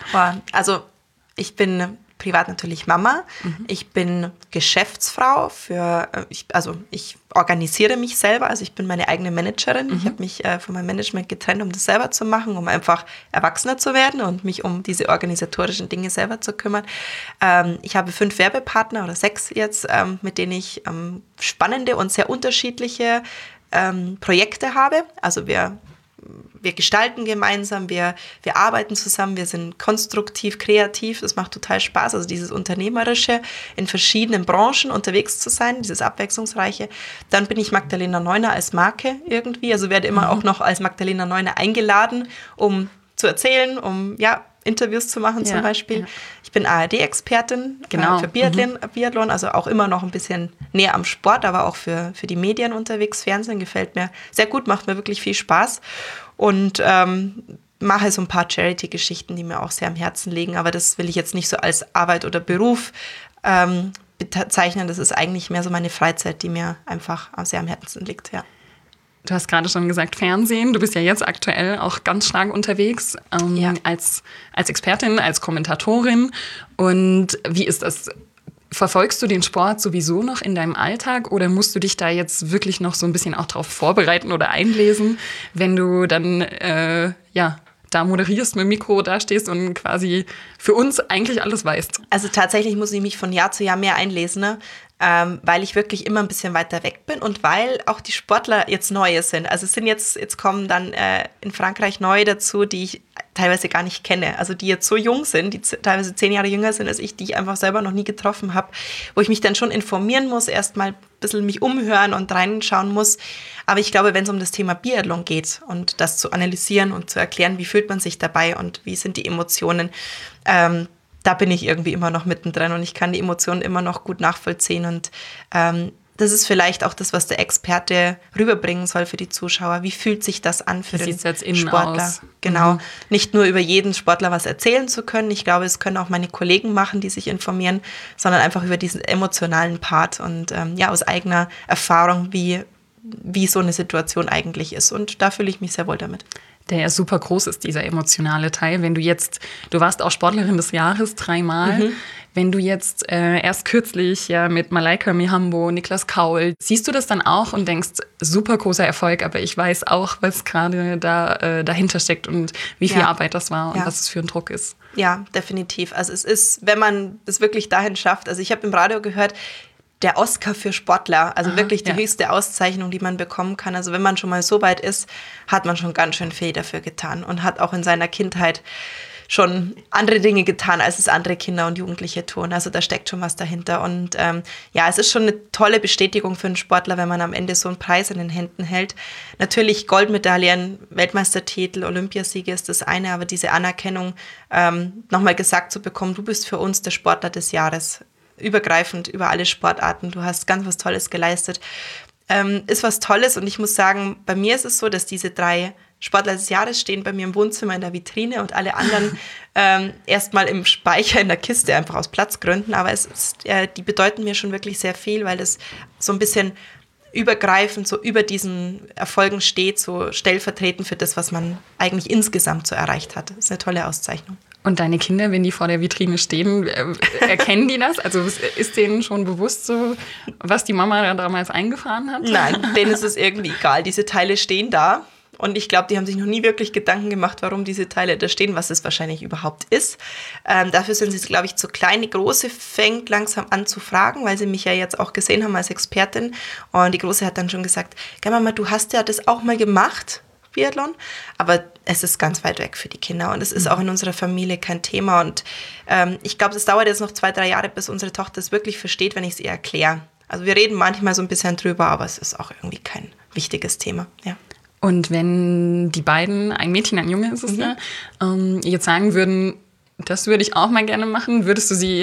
Also ich bin privat natürlich Mama. Mhm. Ich bin Geschäftsfrau für, ich, also ich organisiere mich selber, also ich bin meine eigene Managerin. Mhm. Ich habe mich äh, von meinem Management getrennt, um das selber zu machen, um einfach erwachsener zu werden und mich um diese organisatorischen Dinge selber zu kümmern. Ähm, ich habe fünf Werbepartner oder sechs jetzt, ähm, mit denen ich ähm, spannende und sehr unterschiedliche ähm, Projekte habe. Also wir Wir gestalten gemeinsam, wir, wir arbeiten zusammen, wir sind konstruktiv, kreativ, das macht total Spaß, also dieses Unternehmerische, in verschiedenen Branchen unterwegs zu sein, dieses Abwechslungsreiche. Dann bin ich Magdalena Neuner als Marke irgendwie, also werde immer mhm. auch noch als Magdalena Neuner eingeladen, um zu erzählen, um ja Interviews zu machen ja, zum Beispiel. Ja. Ich bin A R D-Expertin genau. äh, für Biathlon, mhm. Biathlon, also auch immer noch ein bisschen näher am Sport, aber auch für, für die Medien unterwegs. Fernsehen gefällt mir sehr gut, macht mir wirklich viel Spaß. Und ähm, mache so ein paar Charity-Geschichten, die mir auch sehr am Herzen liegen. Aber das will ich jetzt nicht so als Arbeit oder Beruf ähm, bezeichnen. Das ist eigentlich mehr so meine Freizeit, die mir einfach sehr am Herzen liegt, ja. Du hast gerade schon gesagt, Fernsehen. Du bist ja jetzt aktuell auch ganz stark unterwegs ähm, ja. als, als Expertin, als Kommentatorin. Und wie ist das? Verfolgst du den Sport sowieso noch in deinem Alltag oder musst du dich da jetzt wirklich noch so ein bisschen auch drauf vorbereiten oder einlesen, wenn du dann äh, ja da moderierst, mit dem Mikro dastehst und quasi für uns eigentlich alles weißt? Also tatsächlich muss ich mich von Jahr zu Jahr mehr einlesen, ne? Ähm, weil ich wirklich immer ein bisschen weiter weg bin und weil auch die Sportler jetzt neue sind. Also es sind jetzt, jetzt kommen dann äh, in Frankreich neue dazu, die ich teilweise gar nicht kenne. Also die jetzt so jung sind, die z- teilweise zehn Jahre jünger sind als ich, die ich einfach selber noch nie getroffen habe, wo ich mich dann schon informieren muss, erstmal ein bisschen mich umhören und reinschauen muss. Aber ich glaube, wenn es um das Thema Biathlon geht und das zu analysieren und zu erklären, wie fühlt man sich dabei und wie sind die Emotionen, ähm, da bin ich irgendwie immer noch mittendrin und ich kann die Emotionen immer noch gut nachvollziehen. Und ähm, das ist vielleicht auch das, was der Experte rüberbringen soll für die Zuschauer. Wie fühlt sich das an für Wie den jetzt innen Sportler? Aus? Genau, Mhm. nicht nur über jeden Sportler was erzählen zu können. Ich glaube, es können auch meine Kollegen machen, die sich informieren, sondern einfach über diesen emotionalen Part und ähm, ja, aus eigener Erfahrung, wie, wie so eine Situation eigentlich ist. Und da fühle ich mich sehr wohl damit. Der ja super groß ist, dieser emotionale Teil. Wenn du jetzt, du warst auch Sportlerin des Jahres dreimal, mhm. wenn du jetzt äh, erst kürzlich ja mit Malaika Mihambo, Niklas Kaul, siehst du das dann auch und denkst, super großer Erfolg, aber ich weiß auch, was gerade da äh, dahinter steckt und wie viel ja. Arbeit das war und ja. was es für ein Druck ist. Ja, definitiv. Also es ist, wenn man es wirklich dahin schafft, also ich habe im Radio gehört, der Oscar für Sportler, also Aha, wirklich die ja. höchste Auszeichnung, die man bekommen kann. Also wenn man schon mal so weit ist, hat man schon ganz schön viel dafür getan und hat auch in seiner Kindheit schon andere Dinge getan, als es andere Kinder und Jugendliche tun. Also da steckt schon was dahinter. Und ähm, ja, es ist schon eine tolle Bestätigung für einen Sportler, wenn man am Ende so einen Preis in den Händen hält. Natürlich Goldmedaillen, Weltmeistertitel, Olympiasiege ist das eine, aber diese Anerkennung, ähm, nochmal gesagt zu bekommen, du bist für uns der Sportler des Jahres, übergreifend über alle Sportarten, du hast ganz was Tolles geleistet, ähm, ist was Tolles. Und ich muss sagen, bei mir ist es so, dass diese drei Sportler des Jahres stehen bei mir im Wohnzimmer in der Vitrine und alle anderen ähm, erstmal im Speicher in der Kiste, einfach aus Platzgründen. Aber es ist, äh, die bedeuten mir schon wirklich sehr viel, weil das so ein bisschen übergreifend so über diesen Erfolgen steht, so stellvertretend für das, was man eigentlich insgesamt so erreicht hat. Das ist eine tolle Auszeichnung. Und deine Kinder, wenn die vor der Vitrine stehen, äh, erkennen die das? Also ist denen schon bewusst so, was die Mama da damals eingefahren hat? Nein, denen ist es irgendwie egal. Diese Teile stehen da. Und ich glaube, die haben sich noch nie wirklich Gedanken gemacht, warum diese Teile da stehen, was es wahrscheinlich überhaupt ist. Ähm, dafür sind sie, glaube ich, zu klein. Die Große fängt langsam an zu fragen, weil sie mich ja jetzt auch gesehen haben als Expertin. Und die Große hat dann schon gesagt, gell Mama, du hast ja das auch mal gemacht, Biathlon. Aber es ist ganz weit weg für die Kinder und es ist auch in unserer Familie kein Thema. Und ähm, ich glaube, es dauert jetzt noch zwei, drei Jahre, bis unsere Tochter es wirklich versteht, wenn ich es ihr erkläre. Also wir reden manchmal so ein bisschen drüber, aber es ist auch irgendwie kein wichtiges Thema, ja. Und wenn die beiden, ein Mädchen, ein Junge ist es, mhm. ja, ähm, jetzt sagen würden, das würde ich auch mal gerne machen, würdest du sie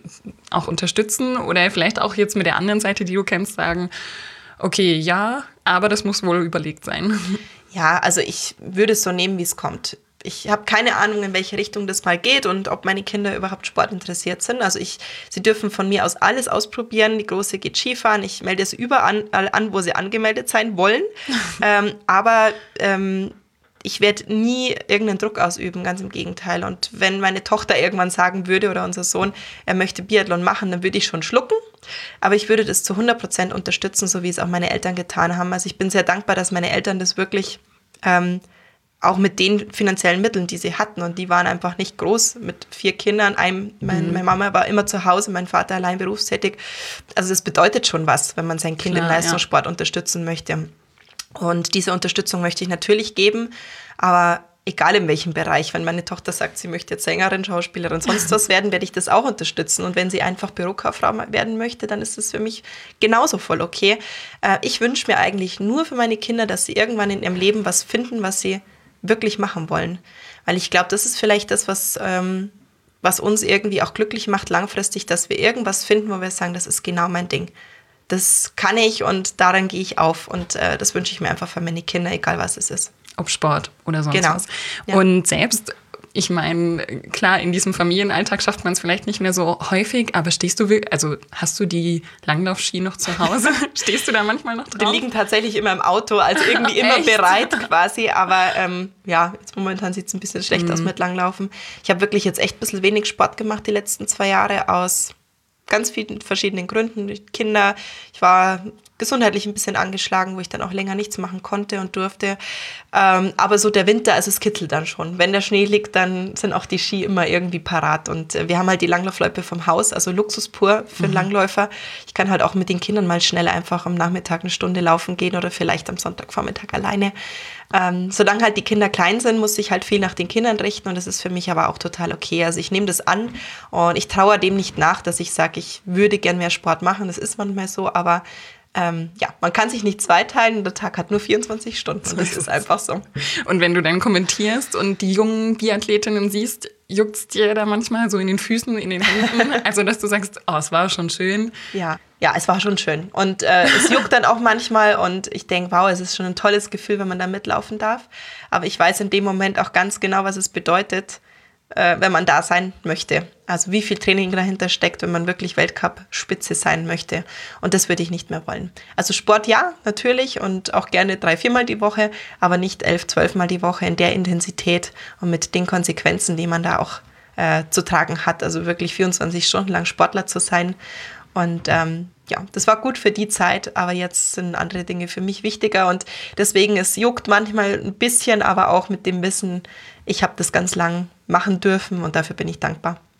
auch unterstützen oder vielleicht auch jetzt mit der anderen Seite, die du kennst, sagen, okay, ja, aber das muss wohl überlegt sein? Ja, also ich würde es so nehmen, wie es kommt. Ich habe keine Ahnung, in welche Richtung das mal geht und ob meine Kinder überhaupt sportinteressiert sind. Also ich, sie dürfen von mir aus alles ausprobieren. Die Große geht Skifahren. Ich melde es überall an, wo sie angemeldet sein wollen. ähm, aber ähm, ich werde nie irgendeinen Druck ausüben, ganz im Gegenteil. Und wenn meine Tochter irgendwann sagen würde oder unser Sohn, er möchte Biathlon machen, dann würde ich schon schlucken. Aber ich würde das zu hundert Prozent unterstützen, so wie es auch meine Eltern getan haben. Also ich bin sehr dankbar, dass meine Eltern das wirklich ähm, auch mit den finanziellen Mitteln, die sie hatten. Und die waren einfach nicht groß mit vier Kindern. Ein, mein, mhm. Meine Mama war immer zu Hause, mein Vater allein berufstätig. Also das bedeutet schon was, wenn man sein Kind Klar, im Leistungssport ja. unterstützen möchte. Und diese Unterstützung möchte ich natürlich geben, aber egal in welchem Bereich. Wenn meine Tochter sagt, sie möchte jetzt Sängerin, Schauspielerin, sonst was werden, werde ich das auch unterstützen. Und wenn sie einfach Bürokauffrau werden möchte, dann ist das für mich genauso voll okay. Äh, ich wünsche mir eigentlich nur für meine Kinder, dass sie irgendwann in ihrem Leben was finden, was sie wirklich machen wollen. Weil ich glaube, das ist vielleicht das, was, ähm, was uns irgendwie auch glücklich macht langfristig, dass wir irgendwas finden, wo wir sagen, das ist genau mein Ding. Das kann ich und daran gehe ich auf. Und äh, das wünsche ich mir einfach für meine Kinder, egal was es ist. Ob Sport oder sonst genau. was. Ja. Und selbst, ich meine, klar, in diesem Familienalltag schafft man es vielleicht nicht mehr so häufig, aber stehst du, also hast du die Langlaufski noch zu Hause? Stehst du da manchmal noch drauf? Die liegen tatsächlich immer im Auto, also irgendwie immer bereit quasi, aber ähm, ja, jetzt momentan sieht es ein bisschen schlecht mhm. aus mit Langlaufen. Ich habe wirklich jetzt echt ein bisschen wenig Sport gemacht die letzten zwei Jahre aus ganz vielen verschiedenen Gründen. Kinder, ich war gesundheitlich ein bisschen angeschlagen, wo ich dann auch länger nichts machen konnte und durfte. Ähm, aber so der Winter, also es kitzelt dann schon. Wenn der Schnee liegt, dann sind auch die Ski immer irgendwie parat. Und äh, wir haben halt die Langlaufloipe vom Haus, also Luxus pur für einen mhm. Langläufer. Ich kann halt auch mit den Kindern mal schnell einfach am Nachmittag eine Stunde laufen gehen oder vielleicht am Sonntagvormittag alleine. Ähm, solange halt die Kinder klein sind, muss ich halt viel nach den Kindern richten und das ist für mich aber auch total okay. Also ich nehme das an und ich traue dem nicht nach, dass ich sage, ich würde gern mehr Sport machen. Das ist manchmal so, aber Ähm, ja, man kann sich nicht zweiteilen, der Tag hat nur vierundzwanzig Stunden und das ist einfach so. Und wenn du dann kommentierst und die jungen Biathletinnen siehst, juckt es dir da manchmal so in den Füßen, in den Händen? Also, dass du sagst, oh, es war schon schön. Ja, ja, es war schon schön. Und äh, es juckt dann auch manchmal und ich denke, wow, es ist schon ein tolles Gefühl, wenn man da mitlaufen darf. Aber ich weiß in dem Moment auch ganz genau, was es bedeutet, äh, wenn man da sein möchte. Also wie viel Training dahinter steckt, wenn man wirklich Weltcup-Spitze sein möchte. Und das würde ich nicht mehr wollen. Also Sport ja, natürlich und auch gerne drei, viermal die Woche, aber nicht elf, zwölfmal die Woche in der Intensität und mit den Konsequenzen, die man da auch äh, zu tragen hat. Also wirklich vierundzwanzig Stunden lang Sportler zu sein. Und ähm, ja, das war gut für die Zeit, aber jetzt sind andere Dinge für mich wichtiger. Und deswegen, es juckt manchmal ein bisschen, aber auch mit dem Wissen, ich habe das ganz lang machen dürfen und dafür bin ich dankbar.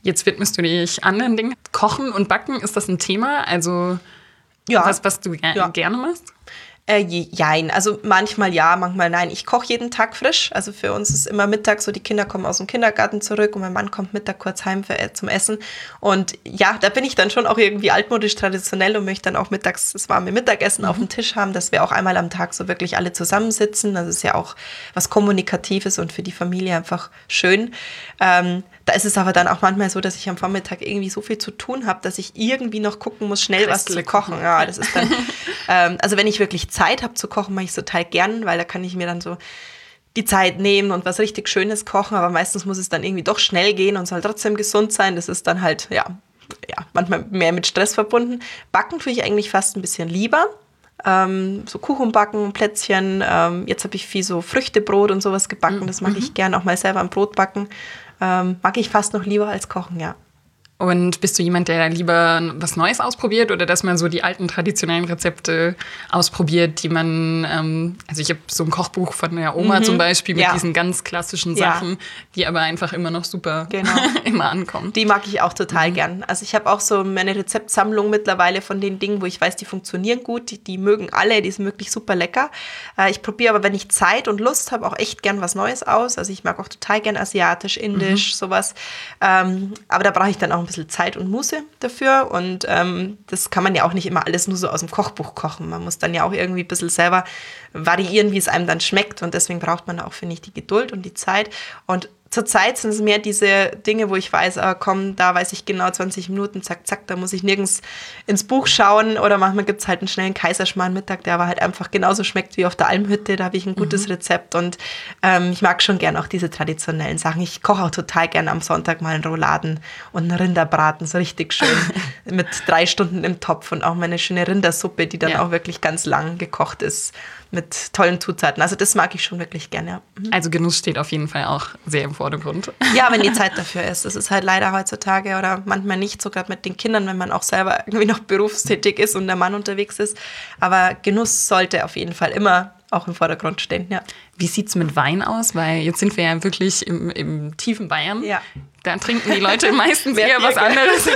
Jetzt widmest du dich anderen Dingen. Kochen und Backen, ist das ein Thema? Also Ja. was, was du ger- Ja. gerne machst? Äh, je- jein. Also manchmal ja, manchmal nein. Ich koche jeden Tag frisch. Also für uns ist immer Mittag so, die Kinder kommen aus dem Kindergarten zurück und mein Mann kommt Mittag kurz heim für, äh, zum Essen. Und ja, da bin ich dann schon auch irgendwie altmodisch traditionell und möchte dann auch mittags das warme Mittagessen mhm. auf dem Tisch haben, dass wir auch einmal am Tag so wirklich alle zusammensitzen. Das ist ja auch was Kommunikatives und für die Familie einfach schön. Ähm, Da ist es aber dann auch manchmal so, dass ich am Vormittag irgendwie so viel zu tun habe, dass ich irgendwie noch gucken muss, schnell was zu kochen. Ja, das ist dann, ähm, also wenn ich wirklich Zeit habe zu kochen, mache ich es total gern, weil da kann ich mir dann so die Zeit nehmen und was richtig Schönes kochen. Aber meistens muss es dann irgendwie doch schnell gehen und soll trotzdem gesund sein. Das ist dann halt, ja, ja, manchmal mehr mit Stress verbunden. Backen tue ich eigentlich fast ein bisschen lieber. Ähm, so Kuchen backen, Plätzchen. Ähm, jetzt habe ich viel so Früchtebrot und sowas gebacken. Das mag mhm. ich gern, auch mal selber ein Brot backen. Ähm, mag ich fast noch lieber als kochen, ja. Und bist du jemand, der lieber was Neues ausprobiert oder dass man so die alten traditionellen Rezepte ausprobiert, die man, ähm, also ich habe so ein Kochbuch von der Oma mhm. zum Beispiel mit ja. diesen ganz klassischen Sachen, ja. die aber einfach immer noch super genau. immer ankommen. Die mag ich auch total mhm. gern. Also ich habe auch so meine Rezeptsammlung mittlerweile von den Dingen, wo ich weiß, die funktionieren gut, die, die mögen alle, die sind wirklich super lecker. Äh, ich probiere aber, wenn ich Zeit und Lust habe, auch echt gern was Neues aus. Also ich mag auch total gern asiatisch, indisch, mhm. sowas. Ähm, aber da brauche ich dann auch ein bisschen Zeit und Muße dafür und ähm, das kann man ja auch nicht immer alles nur so aus dem Kochbuch kochen. Man muss dann ja auch irgendwie ein bisschen selber variieren, wie es einem dann schmeckt und deswegen braucht man auch, finde ich, die Geduld und die Zeit und zurzeit sind es mehr diese Dinge, wo ich weiß, ah, komm, da weiß ich genau zwanzig Minuten, zack, zack, da muss ich nirgends ins Buch schauen oder manchmal gibt es halt einen schnellen Kaiserschmarrn-Mittag, der aber halt einfach genauso schmeckt wie auf der Almhütte, da habe ich ein gutes mhm. Rezept und ähm, ich mag schon gern auch diese traditionellen Sachen. Ich koche auch total gern am Sonntag mal einen Rouladen und einen Rinderbraten, so richtig schön mit drei Stunden im Topf und auch meine schöne Rindersuppe, die dann ja. auch wirklich ganz lang gekocht ist mit tollen Zutaten. Also das mag ich schon wirklich gerne. Ja. Mhm. Also Genuss steht auf jeden Fall auch sehr im Vordergrund. Ja, wenn die Zeit dafür ist. Das ist halt leider heutzutage oder manchmal nicht, sogar mit den Kindern, wenn man auch selber irgendwie noch berufstätig ist und der Mann unterwegs ist. Aber Genuss sollte auf jeden Fall immer auch im Vordergrund stehen, ja. Wie sieht es mit Wein aus? Weil jetzt sind wir ja wirklich im, im tiefen Bayern. Ja. Da trinken die Leute meistens eher was anderes.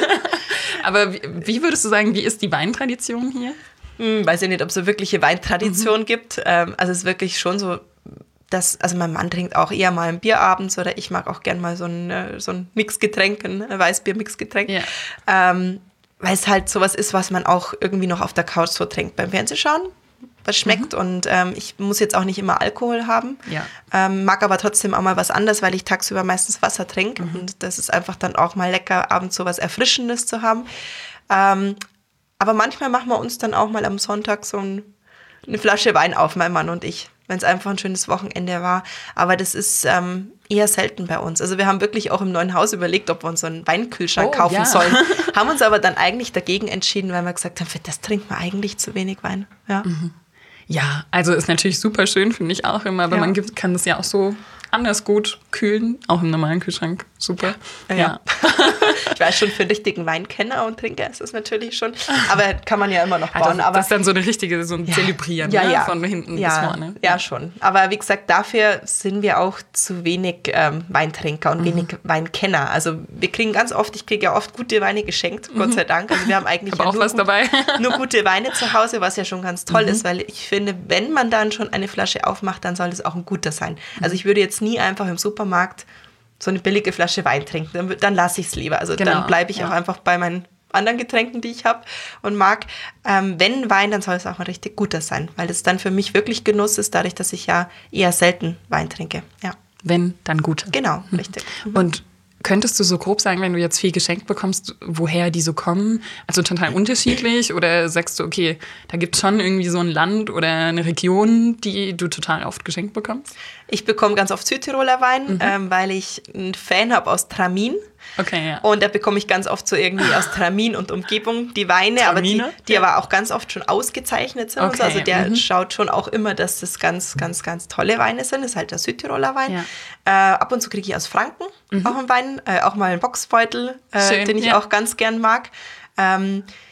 Aber wie, wie würdest du sagen, wie ist die Weintradition hier? Hm, weiß ich nicht, ob es so wirkliche Weintradition mhm. gibt. Ähm, also es ist wirklich schon so, dass, also mein Mann trinkt auch eher mal ein Bier abends oder ich mag auch gern mal so ein, so ein Mixgetränk, ein Weißbier-Mixgetränk. Ja. Ähm, weil es halt sowas ist, was man auch irgendwie noch auf der Couch so trinkt beim Fernsehschauen, was schmeckt. Mhm. Und ähm, ich muss jetzt auch nicht immer Alkohol haben, ja. ähm, mag aber trotzdem auch mal was anderes, weil ich tagsüber meistens Wasser trinke. Mhm. Und das ist einfach dann auch mal lecker, abends so was Erfrischendes zu haben. Ähm, Aber manchmal machen wir uns dann auch mal am Sonntag so ein, eine Flasche Wein auf, mein Mann und ich, wenn es einfach ein schönes Wochenende war. Aber das ist ähm, eher selten bei uns. Also wir haben wirklich auch im neuen Haus überlegt, ob wir uns so einen Weinkühlschrank oh, kaufen ja. sollen. Haben uns aber dann eigentlich dagegen entschieden, weil wir gesagt haben, für das trinken wir eigentlich zu wenig Wein. Ja, mhm. ja, also ist natürlich super schön, finde ich auch immer. Aber ja. man gibt, kann das ja auch so anders gut kühlen, auch im normalen Kühlschrank. Super. Ja. ja. Ich weiß schon, für einen richtigen Weinkenner und Trinker ist das natürlich schon. Aber kann man ja immer noch bauen. Also, aber das ist dann so eine richtige, so ein ja. Zelebrieren ja, ne? ja. von hinten ja. bis vorne. Ja, schon. Aber wie gesagt, dafür sind wir auch zu wenig ähm, Weintrinker und mhm. wenig Weinkenner. Also wir kriegen ganz oft, ich kriege ja oft gute Weine geschenkt, mhm. Gott sei Dank. Also wir haben eigentlich ja auch nur, was gut, dabei. nur gute Weine zu Hause, was ja schon ganz toll mhm. ist, weil ich finde, wenn man dann schon eine Flasche aufmacht, dann soll es auch ein guter sein. Also ich würde jetzt nie einfach im Supermarkt so eine billige Flasche Wein trinken, dann, dann lasse ich es lieber. Also genau, dann bleibe ich ja. auch einfach bei meinen anderen Getränken, die ich habe und mag. Ähm, wenn Wein, dann soll es auch ein richtig guter sein, weil das dann für mich wirklich Genuss ist, dadurch, dass ich ja eher selten Wein trinke. Ja. Wenn, dann guter. Genau, richtig. Mhm. Und könntest du so grob sagen, wenn du jetzt viel geschenkt bekommst, woher die so kommen? Also total unterschiedlich? Oder sagst du, okay, da gibt es schon irgendwie so ein Land oder eine Region, die du total oft geschenkt bekommst? Ich bekomme ganz oft Südtiroler Wein, mhm. ähm, weil ich einen Fan habe aus Tramin. Okay, ja. Und da bekomme ich ganz oft so irgendwie aus Tramin und Umgebung die Weine, aber die, die ja. aber auch ganz oft schon ausgezeichnet sind. Okay. Und so. Also der mhm. schaut schon auch immer, dass das ganz, ganz, ganz tolle Weine sind. Das ist halt der Südtiroler Wein. Ja. Äh, ab und zu kriege ich aus Franken mhm. auch einen Wein, äh, auch mal einen Boxbeutel, äh, den ich ja. auch ganz gern mag. Ähm,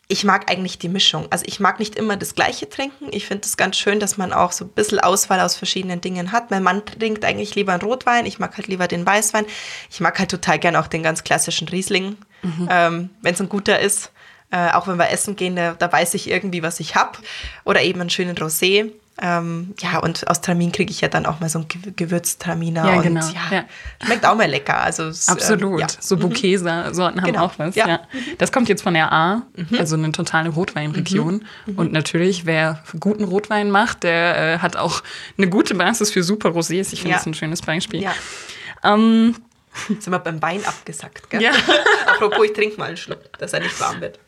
ich mag eigentlich die Mischung. Also ich mag nicht immer das Gleiche trinken. Ich finde es ganz schön, dass man auch so ein bisschen Auswahl aus verschiedenen Dingen hat. Mein Mann trinkt eigentlich lieber einen Rotwein. Ich mag halt lieber den Weißwein. Ich mag halt total gern auch den ganz klassischen Riesling, mhm. ähm, wenn es ein guter ist. Äh, auch wenn wir essen gehen, da, da weiß ich irgendwie, was ich habe. Oder eben einen schönen Rosé. Ähm, ja, und aus Tramin kriege ich ja dann auch mal so einen Gewürztraminer. Ja, und genau. Ja, ja. Schmeckt auch mal lecker. Also es, Absolut. Ähm, ja. So Bouquet-Sorten haben Genau. auch was. Ja. Ja. Das kommt jetzt von der A, mhm. also eine totale Rotweinregion. Mhm. Und natürlich, wer guten Rotwein macht, der äh, hat auch eine gute Basis für super Rosés. Ich finde Ja. das ein schönes Beispiel. Ja. Ähm, Jetzt sind wir beim Wein abgesackt, gell? Ja. Apropos, ich trinke mal einen Schluck, dass er nicht warm wird.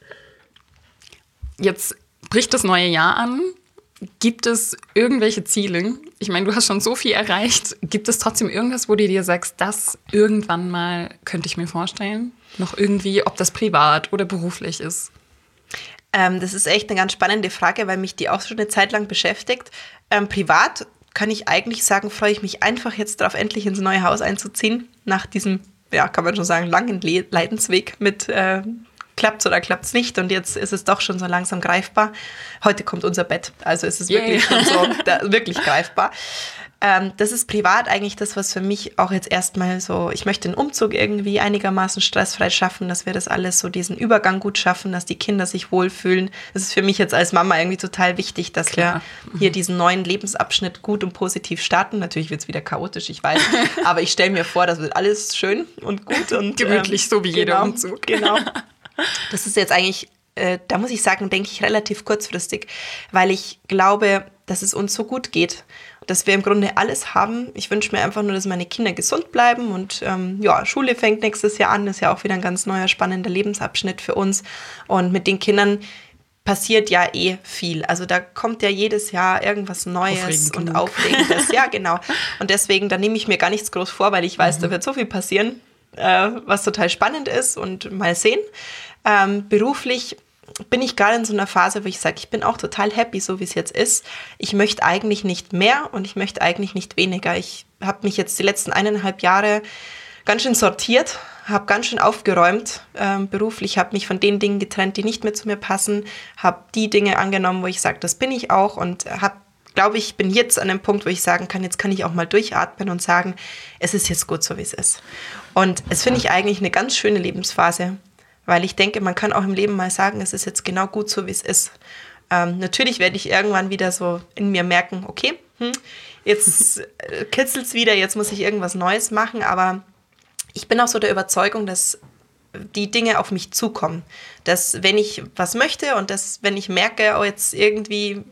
Jetzt bricht das neue Jahr an. Gibt es irgendwelche Ziele? Ich meine, du hast schon so viel erreicht. Gibt es trotzdem irgendwas, wo du dir sagst, das irgendwann mal könnte ich mir vorstellen? Noch irgendwie, ob das privat oder beruflich ist? Ähm, das ist echt eine ganz spannende Frage, weil mich die auch schon eine Zeit lang beschäftigt. Ähm, privat kann ich eigentlich sagen, freue ich mich einfach jetzt darauf, endlich ins neue Haus einzuziehen. Nach diesem, ja, kann man schon sagen, langen Le- Leidensweg mit äh, klappt's oder klappt's nicht. Und jetzt ist es doch schon so langsam greifbar. Heute kommt unser Bett. Also es ist wirklich yeah. schon so, da, wirklich greifbar. Ähm, das ist privat eigentlich das, was für mich auch jetzt erstmal so, ich möchte den Umzug irgendwie einigermaßen stressfrei schaffen, dass wir das alles so, diesen Übergang gut schaffen, dass die Kinder sich wohlfühlen. Das ist für mich jetzt als Mama irgendwie total wichtig, dass Klar. wir hier diesen neuen Lebensabschnitt gut und positiv starten. Natürlich wird es wieder chaotisch, ich weiß, aber ich stelle mir vor, das wird alles schön und gut und gemütlich, ähm, so wie genau, jeder Umzug. Genau. Das ist jetzt eigentlich, äh, da muss ich sagen, denke ich relativ kurzfristig, weil ich glaube, dass es uns so gut geht, dass wir im Grunde alles haben. Ich wünsche mir einfach nur, dass meine Kinder gesund bleiben und ähm, ja, Schule fängt nächstes Jahr an, ist ja auch wieder ein ganz neuer, spannender Lebensabschnitt für uns und mit den Kindern passiert ja eh viel. Also da kommt ja jedes Jahr irgendwas Neues Aufregend und genug. Aufregendes. Ja, genau. Und deswegen, da nehme ich mir gar nichts groß vor, weil ich weiß, mhm. da wird so viel passieren, äh, was total spannend ist und mal sehen. Ähm, beruflich bin ich gerade in so einer Phase, wo ich sage, ich bin auch total happy, so wie es jetzt ist. Ich möchte eigentlich nicht mehr und ich möchte eigentlich nicht weniger. Ich habe mich jetzt die letzten eineinhalb Jahre ganz schön sortiert, habe ganz schön aufgeräumt ähm, beruflich, habe mich von den Dingen getrennt, die nicht mehr zu mir passen, habe die Dinge angenommen, wo ich sage, das bin ich auch und habe, glaube ich, bin jetzt an dem Punkt, wo ich sagen kann, jetzt kann ich auch mal durchatmen und sagen, es ist jetzt gut so, wie es ist. Und es finde ich eigentlich eine ganz schöne Lebensphase, weil ich denke, man kann auch im Leben mal sagen, es ist jetzt genau gut so, wie es ist. Ähm, natürlich werde ich irgendwann wieder so in mir merken, okay, hm, jetzt äh, kitzelt es wieder, jetzt muss ich irgendwas Neues machen, aber ich bin auch so der Überzeugung, dass die Dinge auf mich zukommen. Dass wenn ich was möchte und dass wenn ich merke, oh, jetzt irgendwie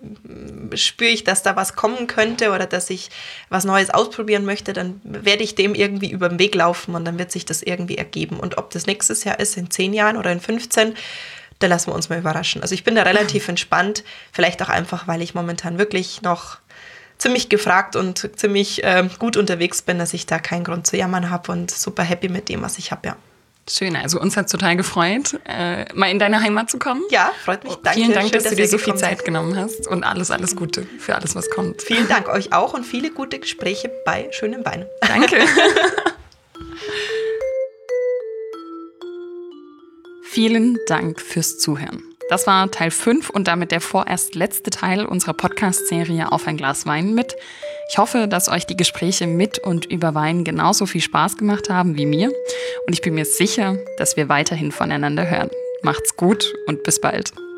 spüre ich, dass da was kommen könnte oder dass ich was Neues ausprobieren möchte, dann werde ich dem irgendwie über den Weg laufen und dann wird sich das irgendwie ergeben. Und ob das nächstes Jahr ist, in zehn Jahren oder in fünfzehn, da lassen wir uns mal überraschen. Also ich bin da relativ entspannt, vielleicht auch einfach, weil ich momentan wirklich noch ziemlich gefragt und ziemlich äh, gut unterwegs bin, dass ich da keinen Grund zu jammern habe und super happy mit dem, was ich habe, ja. Schön, also uns hat es total gefreut, äh, mal in deine Heimat zu kommen. Ja, freut mich. Danke. Vielen Dank, Schön, dass, dass du dir so viel gekommen Zeit seid. genommen hast und alles, alles Gute für alles, was kommt. Vielen Dank euch auch und viele gute Gespräche bei schönem Wein. Danke. Vielen Dank fürs Zuhören. Das war Teil fünf und damit der vorerst letzte Teil unserer Podcast-Serie Auf ein Glas Wein mit. Ich hoffe, dass euch die Gespräche mit und über Wein genauso viel Spaß gemacht haben wie mir. Und ich bin mir sicher, dass wir weiterhin voneinander hören. Macht's gut und bis bald.